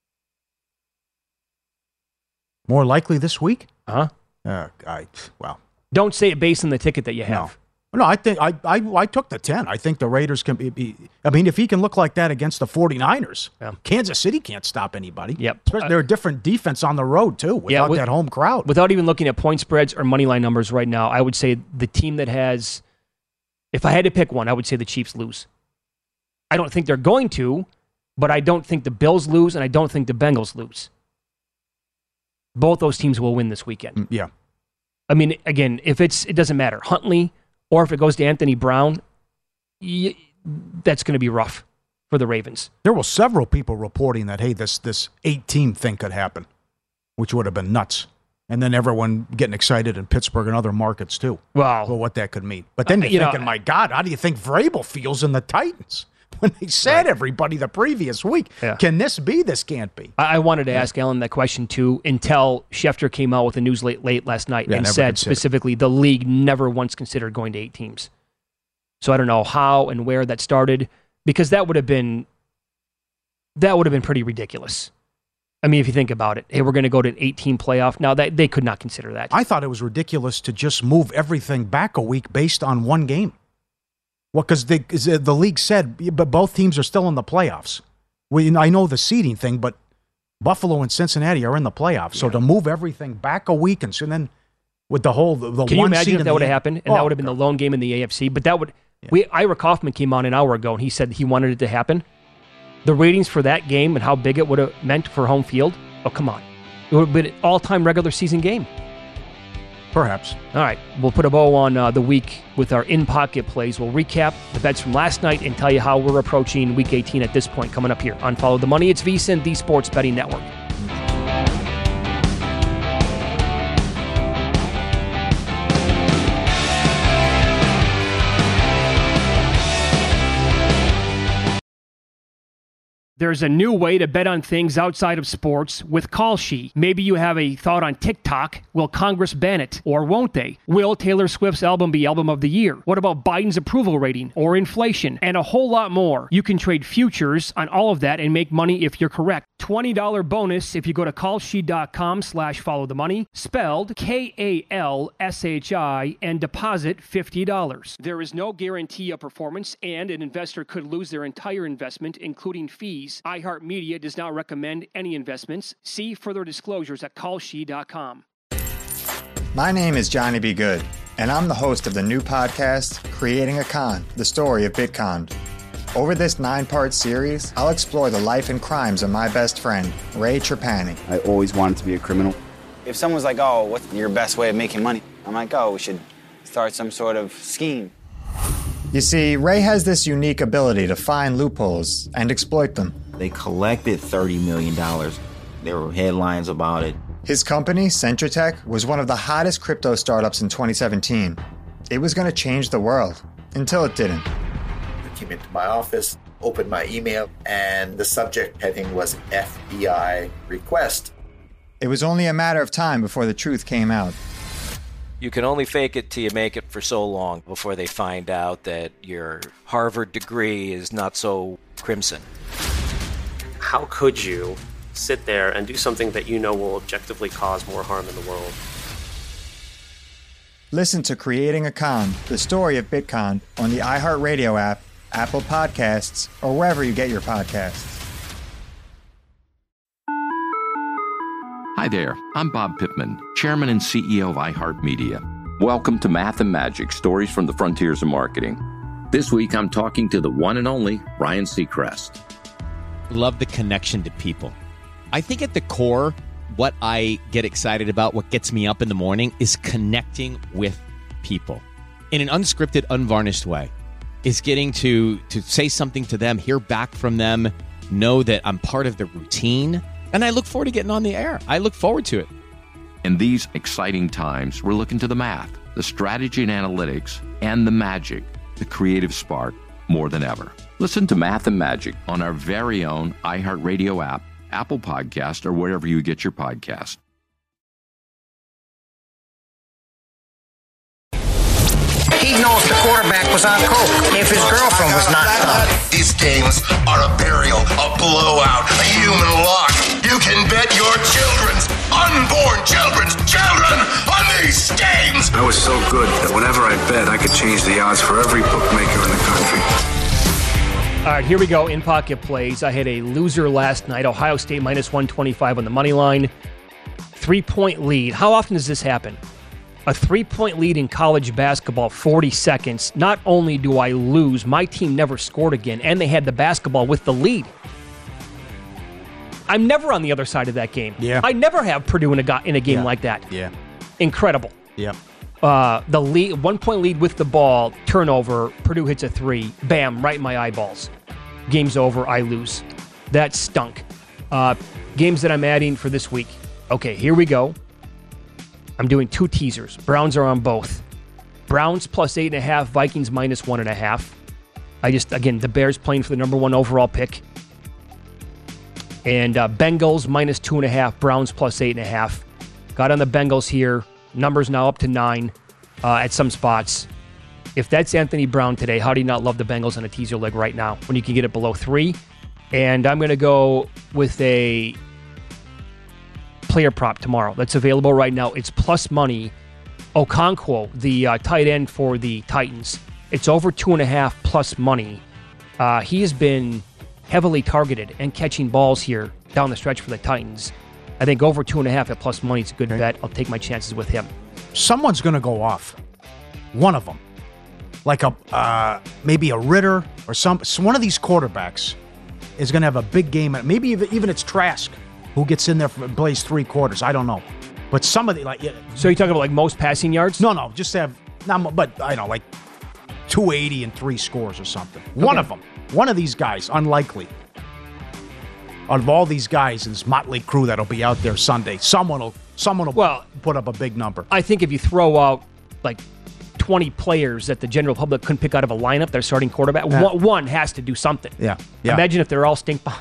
Speaker 7: More likely this week?
Speaker 1: Huh?
Speaker 7: Uh, I well.
Speaker 1: Don't say it based on the ticket that you have.
Speaker 7: No, no I think I, I I took the ten. I think the Raiders can be, be I mean, if he can look like that against the 49ers,
Speaker 1: yeah.
Speaker 7: Kansas City can't stop anybody.
Speaker 1: Yep.
Speaker 7: Especially, they're a different defense on the road, too, without
Speaker 1: yeah, with,
Speaker 7: that home crowd.
Speaker 1: Without even looking at point spreads or money line numbers right now, I would say the team that has, if I had to pick one, I would say the Chiefs lose. I don't think they're going to, but I don't think the Bills lose, and I don't think the Bengals lose. Both those teams will win this weekend.
Speaker 7: Yeah.
Speaker 1: I mean, again, if it's, it doesn't matter. Huntley, or if it goes to Anthony Brown, y- that's going to be rough for the Ravens.
Speaker 7: There were several people reporting that, hey, this this eight-team thing could happen, which would have been nuts. And then everyone getting excited in Pittsburgh and other markets, too.
Speaker 1: Wow.
Speaker 7: Well, what that could mean. But then you're
Speaker 1: uh, you
Speaker 7: thinking,
Speaker 1: know,
Speaker 7: my God, how do you think Vrabel feels in the Titans? When they said right. everybody the previous week, yeah. Can this be? This can't be.
Speaker 1: I, I wanted to yeah. ask Alan that question too until Schefter came out with the news late late last night yeah, and said considered. specifically the league never once considered going to eight teams. So I don't know how and where that started, because that would have been that would have been pretty ridiculous. I mean, if you think about it, hey, we're going to go to an eight-team playoff. Now, that they could not consider that.
Speaker 7: I thought it was ridiculous to just move everything back a week based on one game. Well, because the, the league said, but both teams are still in the playoffs. We, I know the seeding thing, but Buffalo and Cincinnati are in the playoffs. Yeah. So to move everything back a week and so then with the whole the, the
Speaker 1: Can
Speaker 7: one
Speaker 1: you imagine
Speaker 7: seed
Speaker 1: if that would have happened and
Speaker 7: oh,
Speaker 1: that would have been the lone game in the A F C? But that would yeah. we Ira Kaufman came on an hour ago and he said he wanted it to happen. The ratings for that game and how big it would have meant for home field. Oh, come on. It would have been an all-time regular season game.
Speaker 7: Perhaps.
Speaker 1: All right. We'll put a bow on uh, the week with our in-pocket plays. We'll recap the bets from last night and tell you how we're approaching Week eighteen at this point coming up here on Follow the Money. It's VSiN, the Sports Betting Network. There's a new way to bet on things outside of sports with Kalshi. Maybe you have a thought on TikTok. Will Congress ban it? Or won't they? Will Taylor Swift's album be Album of the Year? What about Biden's approval rating or inflation? And a whole lot more. You can trade futures on all of that and make money if you're correct. twenty dollars bonus if you go to kalshi.com slash follow the money, spelled K A L S H I, and deposit fifty dollars. There is no guarantee of performance, and an investor could lose their entire investment, including fees. iHeartMedia does not recommend any investments. See further disclosures at kalshi dot com.
Speaker 9: My name is Johnny B. Good, and I'm the host of the new podcast, Creating a Con, the story of Bitcon. Over this nine-part series, I'll explore the life and crimes of my best friend, Ray Trapani.
Speaker 11: I always wanted to be a criminal. If someone's like, oh, what's your best way of making money? I'm like, oh, we should start some sort of scheme.
Speaker 9: You see, Ray has this unique ability to find loopholes and exploit them.
Speaker 10: They collected thirty million dollars. There were headlines about it.
Speaker 9: His company, Centratech, was one of the hottest crypto startups in twenty seventeen. It was going to change the world, until it didn't.
Speaker 12: I came into my office, opened my email, and the subject heading was F B I request.
Speaker 9: It was only a matter of time before the truth came out.
Speaker 13: You can only fake it till you make it for so long before they find out that your Harvard degree is not so crimson.
Speaker 14: How could you sit there and do something that you know will objectively cause more harm in the world?
Speaker 9: Listen to Creating a Con, the story of Bitcon, on the iHeartRadio app, Apple Podcasts, or wherever you get your podcasts.
Speaker 15: Hi, Hi there, I'm Bob Pittman, Chairman and C E O of iHeartMedia. Welcome to Math and Magic, Stories from the Frontiers of Marketing. This week I'm talking to the one and only Ryan Seacrest.
Speaker 16: Love the connection to people. I think at the core, what I get excited about, what gets me up in the morning, is connecting with people in an unscripted, unvarnished way. Is getting to to say something to them, hear back from them, know that I'm part of the routine, and I look forward to getting on the air. I look forward to it.
Speaker 15: In these exciting times, we're looking to the math, the strategy and analytics, and the magic, the creative spark, more than ever. Listen to Math and Magic on our very own iHeartRadio app, Apple Podcast, or wherever you get your podcast.
Speaker 5: He knows the quarterback was on coke if his girlfriend was not.
Speaker 20: These games are a burial, a blowout, a human lock. You can bet your children's, unborn children's children on these games.
Speaker 21: I was so good that whenever I bet, I could change the odds for every bookmaker in the country.
Speaker 1: All right, here we go. In pocket plays. I had a loser last night. Ohio State minus one twenty-five on the money line. Three-point lead. How often does this happen? A three-point lead in college basketball, forty seconds. Not only do I lose, my team never scored again, and they had the basketball with the lead. I'm never on the other side of that game.
Speaker 7: Yeah.
Speaker 1: I never have Purdue in a, go- in a game
Speaker 7: Yeah.
Speaker 1: like that.
Speaker 7: Yeah.
Speaker 1: Incredible.
Speaker 7: Yeah.
Speaker 1: Uh, the lead, one-point lead with the ball, turnover, Purdue hits a three, bam, right in my eyeballs. Game's over, I lose. That stunk. Uh, games that I'm adding for this week. Okay, here we go. I'm doing two teasers. Browns are on both. Browns plus eight and a half, Vikings minus one and a half. I just, again, the Bears playing for the number one overall pick. And uh, Bengals minus two and a half, Browns plus eight and a half. Got on the Bengals here. Numbers now up to nine uh, at some spots. If that's Anthony Brown today, how do you not love the Bengals on a teaser leg right now when you can get it below three? And I'm going to go with a player prop tomorrow that's available right now. It's plus money. Okonkwo, the uh, tight end for the Titans. It's over two and a half plus money. Uh, he has been heavily targeted and catching balls here down the stretch for the Titans. I think over two and a half at plus money is a good bet. I'll take my chances with him.
Speaker 7: Someone's going to go off. One of them. Like a uh, maybe a Ritter or some one of these quarterbacks is going to have a big game. Maybe even, even it's Trask who gets in there and plays three quarters. I don't know. But somebody like...
Speaker 1: So you're talking about like most passing yards?
Speaker 7: No, no. Just have... Not, but I know, like two eighty and three scores or something. One
Speaker 1: Okay.
Speaker 7: of them. One of these guys. Unlikely. Out of all these guys in this motley crew that'll be out there Sunday, someone will someone will
Speaker 1: well,
Speaker 7: put up a big number.
Speaker 1: I think if you throw out like twenty players that the general public couldn't pick out of a lineup, their starting quarterback,
Speaker 7: Yeah.
Speaker 1: one, one has to do something.
Speaker 7: Yeah. yeah.
Speaker 1: Imagine if they're all stink bomb.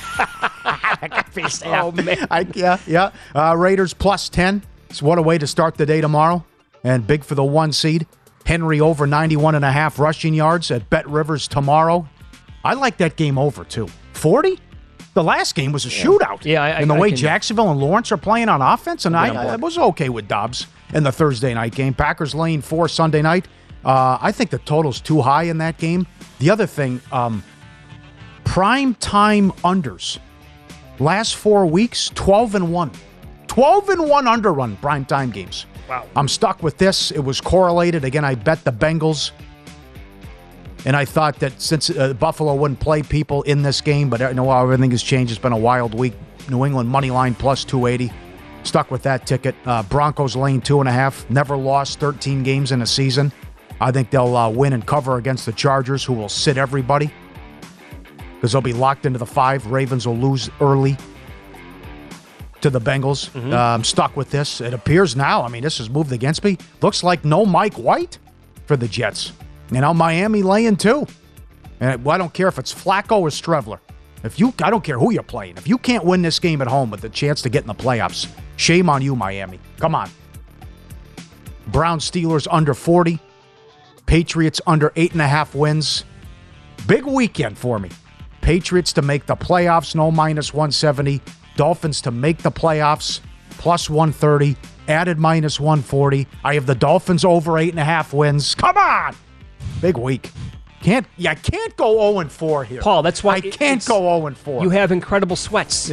Speaker 1: Oh, man.
Speaker 7: I, yeah, yeah. Uh, Raiders plus ten. So what a way to start the day tomorrow. And big for the one seed. Henry over ninety-one and a half rushing yards at Bet Rivers tomorrow. I like that game over, too. forty? The last game was a shootout.
Speaker 1: Yeah, I,
Speaker 7: and the
Speaker 1: I,
Speaker 7: way
Speaker 1: I can,
Speaker 7: Jacksonville and Lawrence are playing on offense, and
Speaker 1: I'll get
Speaker 7: I,
Speaker 1: on
Speaker 7: I
Speaker 1: board.
Speaker 7: was okay with Dobbs in the Thursday night game. Packers laying four Sunday night. Uh, I think the total's too high in that game. The other thing, um, prime time unders. Last four weeks, twelve and one. twelve and one underrun prime time games.
Speaker 1: Wow.
Speaker 7: I'm stuck with this. It was correlated. Again, I bet the Bengals. And I thought that since uh, Buffalo wouldn't play people in this game, but I know how everything has changed. It's been a wild week. New England money line plus two eighty. Stuck with that ticket. Uh, Broncos lane two and a half. Never lost thirteen games in a season. I think they'll uh, win and cover against the Chargers, who will sit everybody because they'll be locked into the five. Ravens will lose early to the Bengals.
Speaker 1: Mm-hmm.
Speaker 7: Uh, I'm stuck with this. It appears now, I mean, this has moved against me. Looks like no Mike White for the Jets. You know, Miami laying two. And I don't care if it's Flacco or Strevler. If you, I don't care who you're playing. If you can't win this game at home with the chance to get in the playoffs, shame on you, Miami. Come on. Browns Steelers under forty. Patriots under eight and a half wins. Big weekend for me. Patriots to make the playoffs, no minus one seventy. Dolphins to make the playoffs, plus one thirty. Added minus one forty. I have the Dolphins over eight and a half wins. Come on! Big week. Can't yeah, can't go oh and four here.
Speaker 1: Paul, that's why
Speaker 7: I can't go oh and four.
Speaker 1: You have incredible sweats.
Speaker 7: Yeah.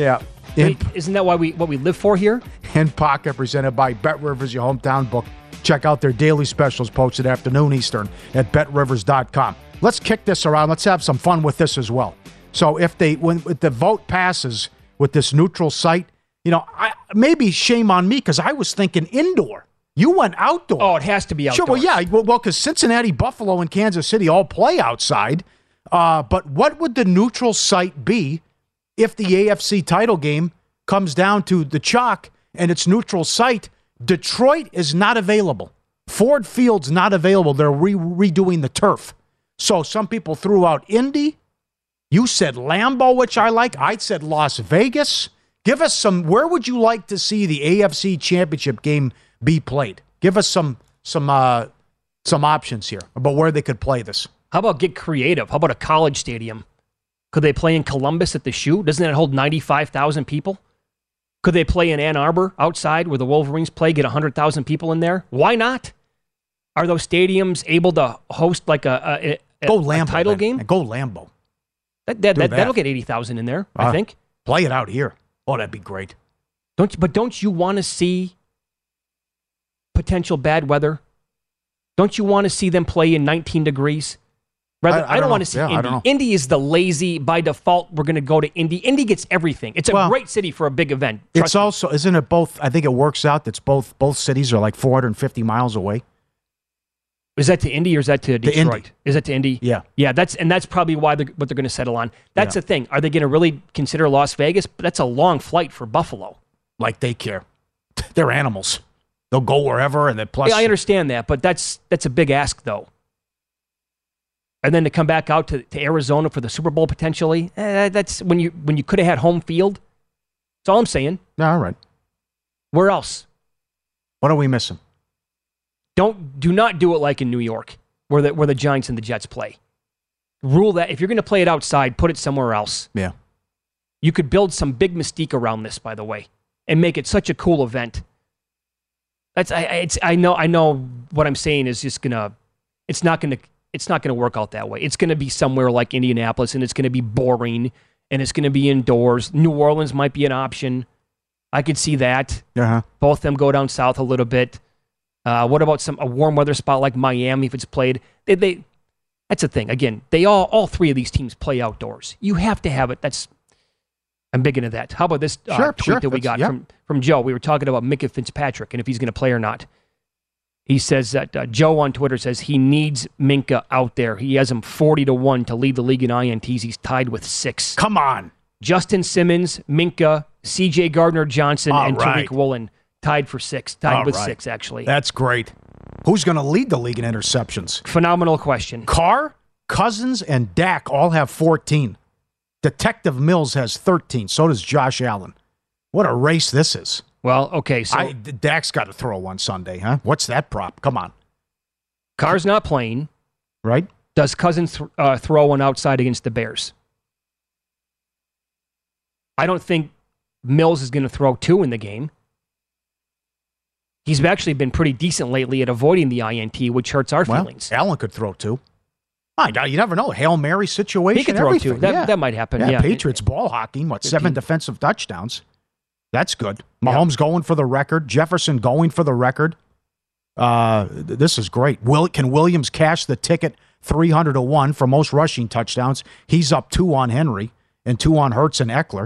Speaker 1: Wait, isn't that why we what we live for here?
Speaker 7: In Pocket, presented by Bet Rivers, your hometown book. Check out their daily specials posted afternoon Eastern at bet rivers dot com. Let's kick this around. Let's have some fun with this as well. So if they when if the vote passes with this neutral site, you know, I, maybe shame on me because I was thinking indoor. You went outdoor.
Speaker 1: Oh, it has to be outdoors.
Speaker 7: Sure, well, yeah, well, because Cincinnati, Buffalo, and Kansas City all play outside. Uh, but what would the neutral site be if the A F C title game comes down to the chalk and it's neutral site? Detroit is not available. Ford Field's not available. They're re- redoing the turf. So some people threw out Indy. You said Lambeau, which I like. I said Las Vegas. Give us some, where would you like to see the A F C Championship game be played? Give us some some uh, some options here about where they could play this.
Speaker 1: How about get creative? How about a college stadium? Could they play in Columbus at the Shoe? Doesn't that hold ninety-five thousand people? Could they play in Ann Arbor outside where the Wolverines play, get one hundred thousand people in there? Why not? Are those stadiums able to host like a, a, a,
Speaker 7: Go
Speaker 1: a
Speaker 7: Lambeau,
Speaker 1: title
Speaker 7: then.
Speaker 1: game?
Speaker 7: Go Lambeau.
Speaker 1: That, that,
Speaker 7: Do
Speaker 1: that,
Speaker 7: that.
Speaker 1: that'll get eighty thousand in there,
Speaker 7: Uh,
Speaker 1: I think.
Speaker 7: Play it out here. Oh, that'd be great.
Speaker 1: Don't you, but don't you want to see potential bad weather? Don't you want to see them play in nineteen degrees? Rather,
Speaker 7: I- I
Speaker 1: I, don't
Speaker 7: don't
Speaker 1: want
Speaker 7: know.
Speaker 1: to see
Speaker 7: Yeah, I
Speaker 1: Indy.
Speaker 7: don't know.
Speaker 1: Indy is the lazy, by default, we're going to go to Indy. Indy gets everything. It's a
Speaker 7: Well,
Speaker 1: great city for a big event.
Speaker 7: It's
Speaker 1: Trust me.
Speaker 7: also, isn't it both, I think it works out that's both both cities are like four hundred fifty miles away.
Speaker 1: Is that to Indy or is that to
Speaker 7: To
Speaker 1: Detroit?
Speaker 7: Indy.
Speaker 1: Is that to Indy?
Speaker 7: Yeah.
Speaker 1: Yeah, that's and that's probably why they're, what they're going to settle on. That's
Speaker 7: Yeah.
Speaker 1: the thing. Are they going to really consider Las Vegas? But that's a long flight for Buffalo.
Speaker 7: Like they care. They're animals. They'll go wherever, and then plus.
Speaker 1: Yeah, I understand that, but that's that's a big ask, though. And then to come back out to, to Arizona for the Super Bowl potentially, eh, that's when you when you could have had home field. That's all I'm saying.
Speaker 7: Yeah, all right.
Speaker 1: Where else?
Speaker 7: What are we missing?
Speaker 1: Don't do not do it like in New York, where the where the Giants and the Jets play. Rule that if you're going to play it outside, put it somewhere else.
Speaker 7: Yeah.
Speaker 1: You could build some big mystique around this, by the way, and make it such a cool event. That's I it's I know I know what I'm saying is just gonna it's not gonna it's not gonna work out that way. It's gonna be somewhere like Indianapolis, and it's gonna be boring, and it's gonna be indoors. New Orleans might be an option. I could see that.
Speaker 7: Uh-huh.
Speaker 1: Both of them go down south a little bit. Uh, what about some a warm weather spot like Miami if it's played? They, they that's the thing. Again, they all all three of these teams play outdoors. You have to have it. That's I'm big into that. How about this uh,
Speaker 7: Sure,
Speaker 1: tweet
Speaker 7: sure.
Speaker 1: that we
Speaker 7: That's-
Speaker 1: got
Speaker 7: yeah.
Speaker 1: from, from Joe? We were talking about Minka Fitzpatrick and if he's going to play or not. He says that uh, Joe on Twitter says he needs Minka out there. He has him forty to one to lead the league in I N Ts. He's tied with six.
Speaker 7: Come on.
Speaker 1: Justin Simmons, Minka, C J Gardner-Johnson,
Speaker 7: All
Speaker 1: and
Speaker 7: right.
Speaker 1: Tariq Woolen tied for six. Tied
Speaker 7: All
Speaker 1: with
Speaker 7: right.
Speaker 1: six, actually.
Speaker 7: That's great. Who's going to lead the league in interceptions?
Speaker 1: Phenomenal question.
Speaker 7: Carr, Cousins, and Dak all have fourteen. Detective Mills has thirteen. So does Josh Allen. What a race this is.
Speaker 1: Well, okay, so
Speaker 7: I, Dak's got to throw one Sunday, huh? What's that prop? Come on.
Speaker 1: Carr's not playing.
Speaker 7: Right?
Speaker 1: Does Cousins th- uh, throw one outside against the Bears? I don't think Mills is going to throw two in the game. He's actually been pretty decent lately at avoiding the I N T, which hurts our
Speaker 7: Well,
Speaker 1: feelings.
Speaker 7: Allen could throw two. I, you never know. Hail Mary situation.
Speaker 1: He could throw
Speaker 7: everything.
Speaker 1: two. That-
Speaker 7: yeah.
Speaker 1: that might happen, yeah.
Speaker 7: Patriots ball hocking. What, seven
Speaker 1: Fifteen.
Speaker 7: defensive touchdowns? That's good. Mahomes going for the record. Jefferson going for the record. Uh, th- this is great. Will can Williams cash the ticket three hundred to one for most rushing touchdowns? He's up two on Henry and two on Hurts and Eckler.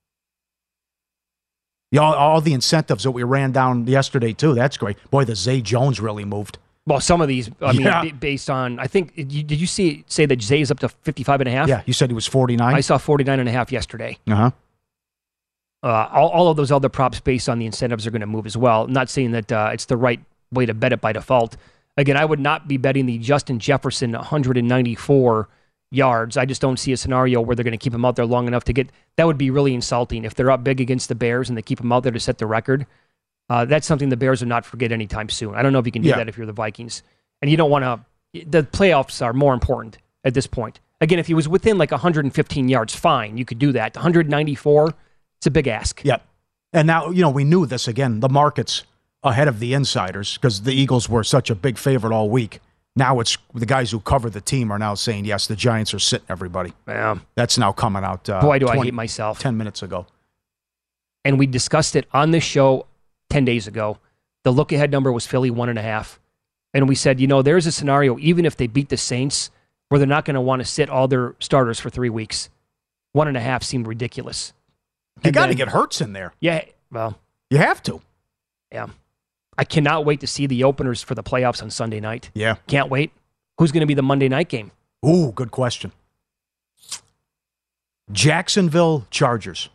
Speaker 7: Yeah, all, all the incentives that we ran down yesterday too. That's great. Boy, the Zay Jones really moved.
Speaker 1: Well, some of these, I mean,
Speaker 7: Yeah.
Speaker 1: b- based on, I think, did you, did you see say that Zay is up to fifty-five and a half?
Speaker 7: Yeah, you said he was forty-nine.
Speaker 1: I saw forty-nine and a half yesterday.
Speaker 7: Uh-huh.
Speaker 1: Uh, all, all of those other props based on the incentives are going to move as well. I'm not saying that uh, it's the right way to bet it by default. Again, I would not be betting the Justin Jefferson one hundred ninety-four yards. I just don't see a scenario where they're going to keep him out there long enough to get. That would be really insulting if they're up big against the Bears and they keep him out there to set the record. Uh, that's something the Bears will not forget anytime soon. I don't know if you can do
Speaker 7: Yeah.
Speaker 1: that if you're the Vikings. And you don't want to. The playoffs are more important at this point. Again, if he was within like one hundred fifteen yards, fine, you could do that. one hundred ninety-four, it's a big ask.
Speaker 7: Yep. And now, you know, we knew this again, the market's ahead of the insiders because the Eagles were such a big favorite all week. Now it's the guys who cover the team are now saying, yes, the Giants are sitting everybody.
Speaker 1: Yeah.
Speaker 7: That's now coming out. Uh,
Speaker 1: Boy, do I
Speaker 7: twenty
Speaker 1: hate myself.
Speaker 7: ten minutes ago.
Speaker 1: and we discussed it on this show ten days ago. The look-ahead number was Philly one and a half. And we said, you know, there's a scenario, even if they beat the Saints, where they're not going to want to sit all their starters for three weeks. One and a half seemed ridiculous.
Speaker 7: You got to get Hurts in there.
Speaker 1: Yeah, well.
Speaker 7: You have to.
Speaker 1: Yeah. I cannot wait to see the openers for the playoffs on Sunday night.
Speaker 7: Yeah.
Speaker 1: Can't wait. Who's going to be the Monday night game?
Speaker 7: Ooh, good question. Jacksonville Chargers.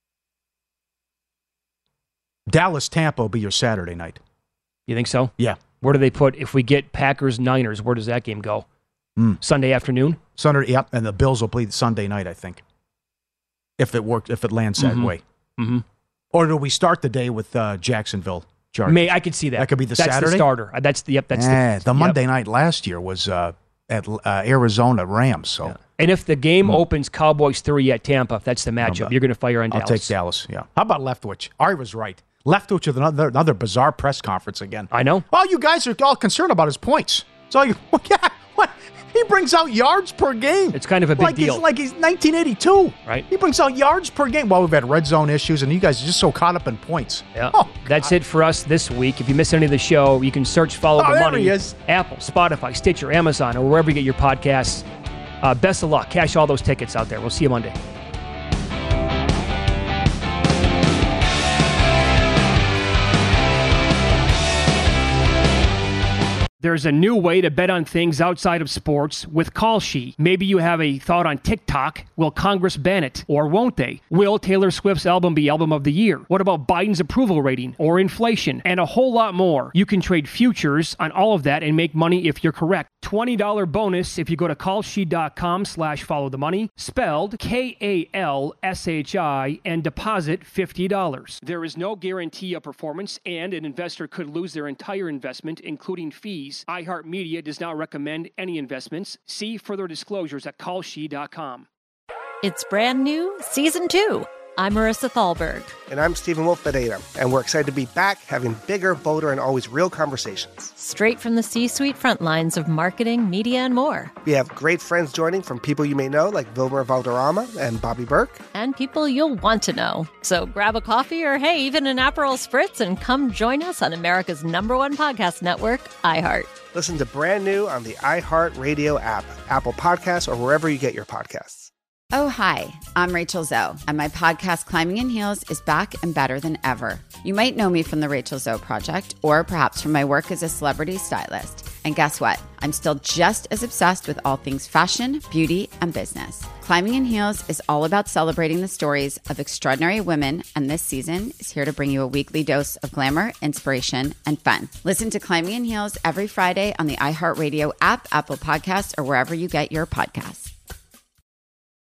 Speaker 7: Dallas Tampa will be your Saturday night.
Speaker 1: You think so?
Speaker 7: Yeah.
Speaker 1: Where do they put, if we get Packers Niners, where does that game go?
Speaker 7: Mm.
Speaker 1: Sunday afternoon?
Speaker 7: Sunday, yep, and the Bills will play Sunday night, I think. If it works, if it lands that
Speaker 1: Mhm.
Speaker 7: way.
Speaker 1: Mm-hmm.
Speaker 7: Or do we start the day with uh, Jacksonville Chargers?
Speaker 1: May I could see that.
Speaker 7: That could be the
Speaker 1: that's
Speaker 7: Saturday?
Speaker 1: The starter. Uh, That's the yep. That's
Speaker 7: Eh,
Speaker 1: the,
Speaker 7: the
Speaker 1: yep.
Speaker 7: Monday night last year was uh, at uh, Arizona Rams. So yeah.
Speaker 1: And if the game mm. opens Cowboys three at Tampa, if that's the matchup,
Speaker 7: no,
Speaker 1: you're going to fire on
Speaker 7: I'll
Speaker 1: Dallas.
Speaker 7: take Dallas. Yeah. How about Leftwich? Ari was right. Leftwich with another another bizarre press conference again.
Speaker 1: I know.
Speaker 7: Well, you guys are all concerned about his points. So you, yeah, what? He brings out yards per game.
Speaker 1: It's kind of a big
Speaker 7: like
Speaker 1: deal.
Speaker 7: He's, like he's nineteen eighty-two.
Speaker 1: Right.
Speaker 7: He brings out yards per game. Well, we've had red zone issues, and you guys are just so caught up in points.
Speaker 1: Yeah.
Speaker 7: Oh,
Speaker 1: that's it for us this week. If you miss any of the show, you can search Follow
Speaker 7: Oh,
Speaker 1: the
Speaker 7: there
Speaker 1: Money.
Speaker 7: he is.
Speaker 1: Apple, Spotify, Stitcher, Amazon, or wherever you get your podcasts. Uh, best of luck. Cash all those tickets out there. We'll see you Monday. There's a new way to bet on things outside of sports with Kalshi. Maybe you have a thought on TikTok. Will Congress ban it, or won't they? Will Taylor Swift's album be album of the year? What about Biden's approval rating or inflation? And a whole lot more. You can trade futures on all of that and make money if you're correct. twenty dollars bonus if you go to kalshi.com slash follow the money, spelled K A L S H I, and deposit fifty dollars. There is no guarantee of performance, and an investor could lose their entire investment, including fees. iHeartMedia does not recommend any investments. See further disclosures at kalshi dot com.
Speaker 2: It's brand new, season two. I'm Marissa Thalberg.
Speaker 3: And I'm Stephen Wolf Bedeta, and we're excited to be back having bigger, bolder, and always real conversations.
Speaker 2: Straight from the C-suite front lines of marketing, media, and more.
Speaker 3: We have great friends joining from people you may know, like Vilmer Valderrama and Bobby Burke.
Speaker 2: And people you'll want to know. So grab a coffee or, hey, even an Aperol Spritz and come join us on America's number one podcast network, iHeart.
Speaker 3: Listen to brand new on the iHeart Radio app, Apple Podcasts, or wherever you get your podcasts.
Speaker 4: Oh, hi, I'm Rachel Zoe, and my podcast, Climbing in Heels, is back and better than ever. You might know me from the Rachel Zoe Project, or perhaps from my work as a celebrity stylist. And guess what? I'm still just as obsessed with all things fashion, beauty, and business. Climbing in Heels is all about celebrating the stories of extraordinary women, and this season is here to bring you a weekly dose of glamour, inspiration, and fun. Listen to Climbing in Heels every Friday on the iHeartRadio app, Apple Podcasts, or wherever you get your podcasts.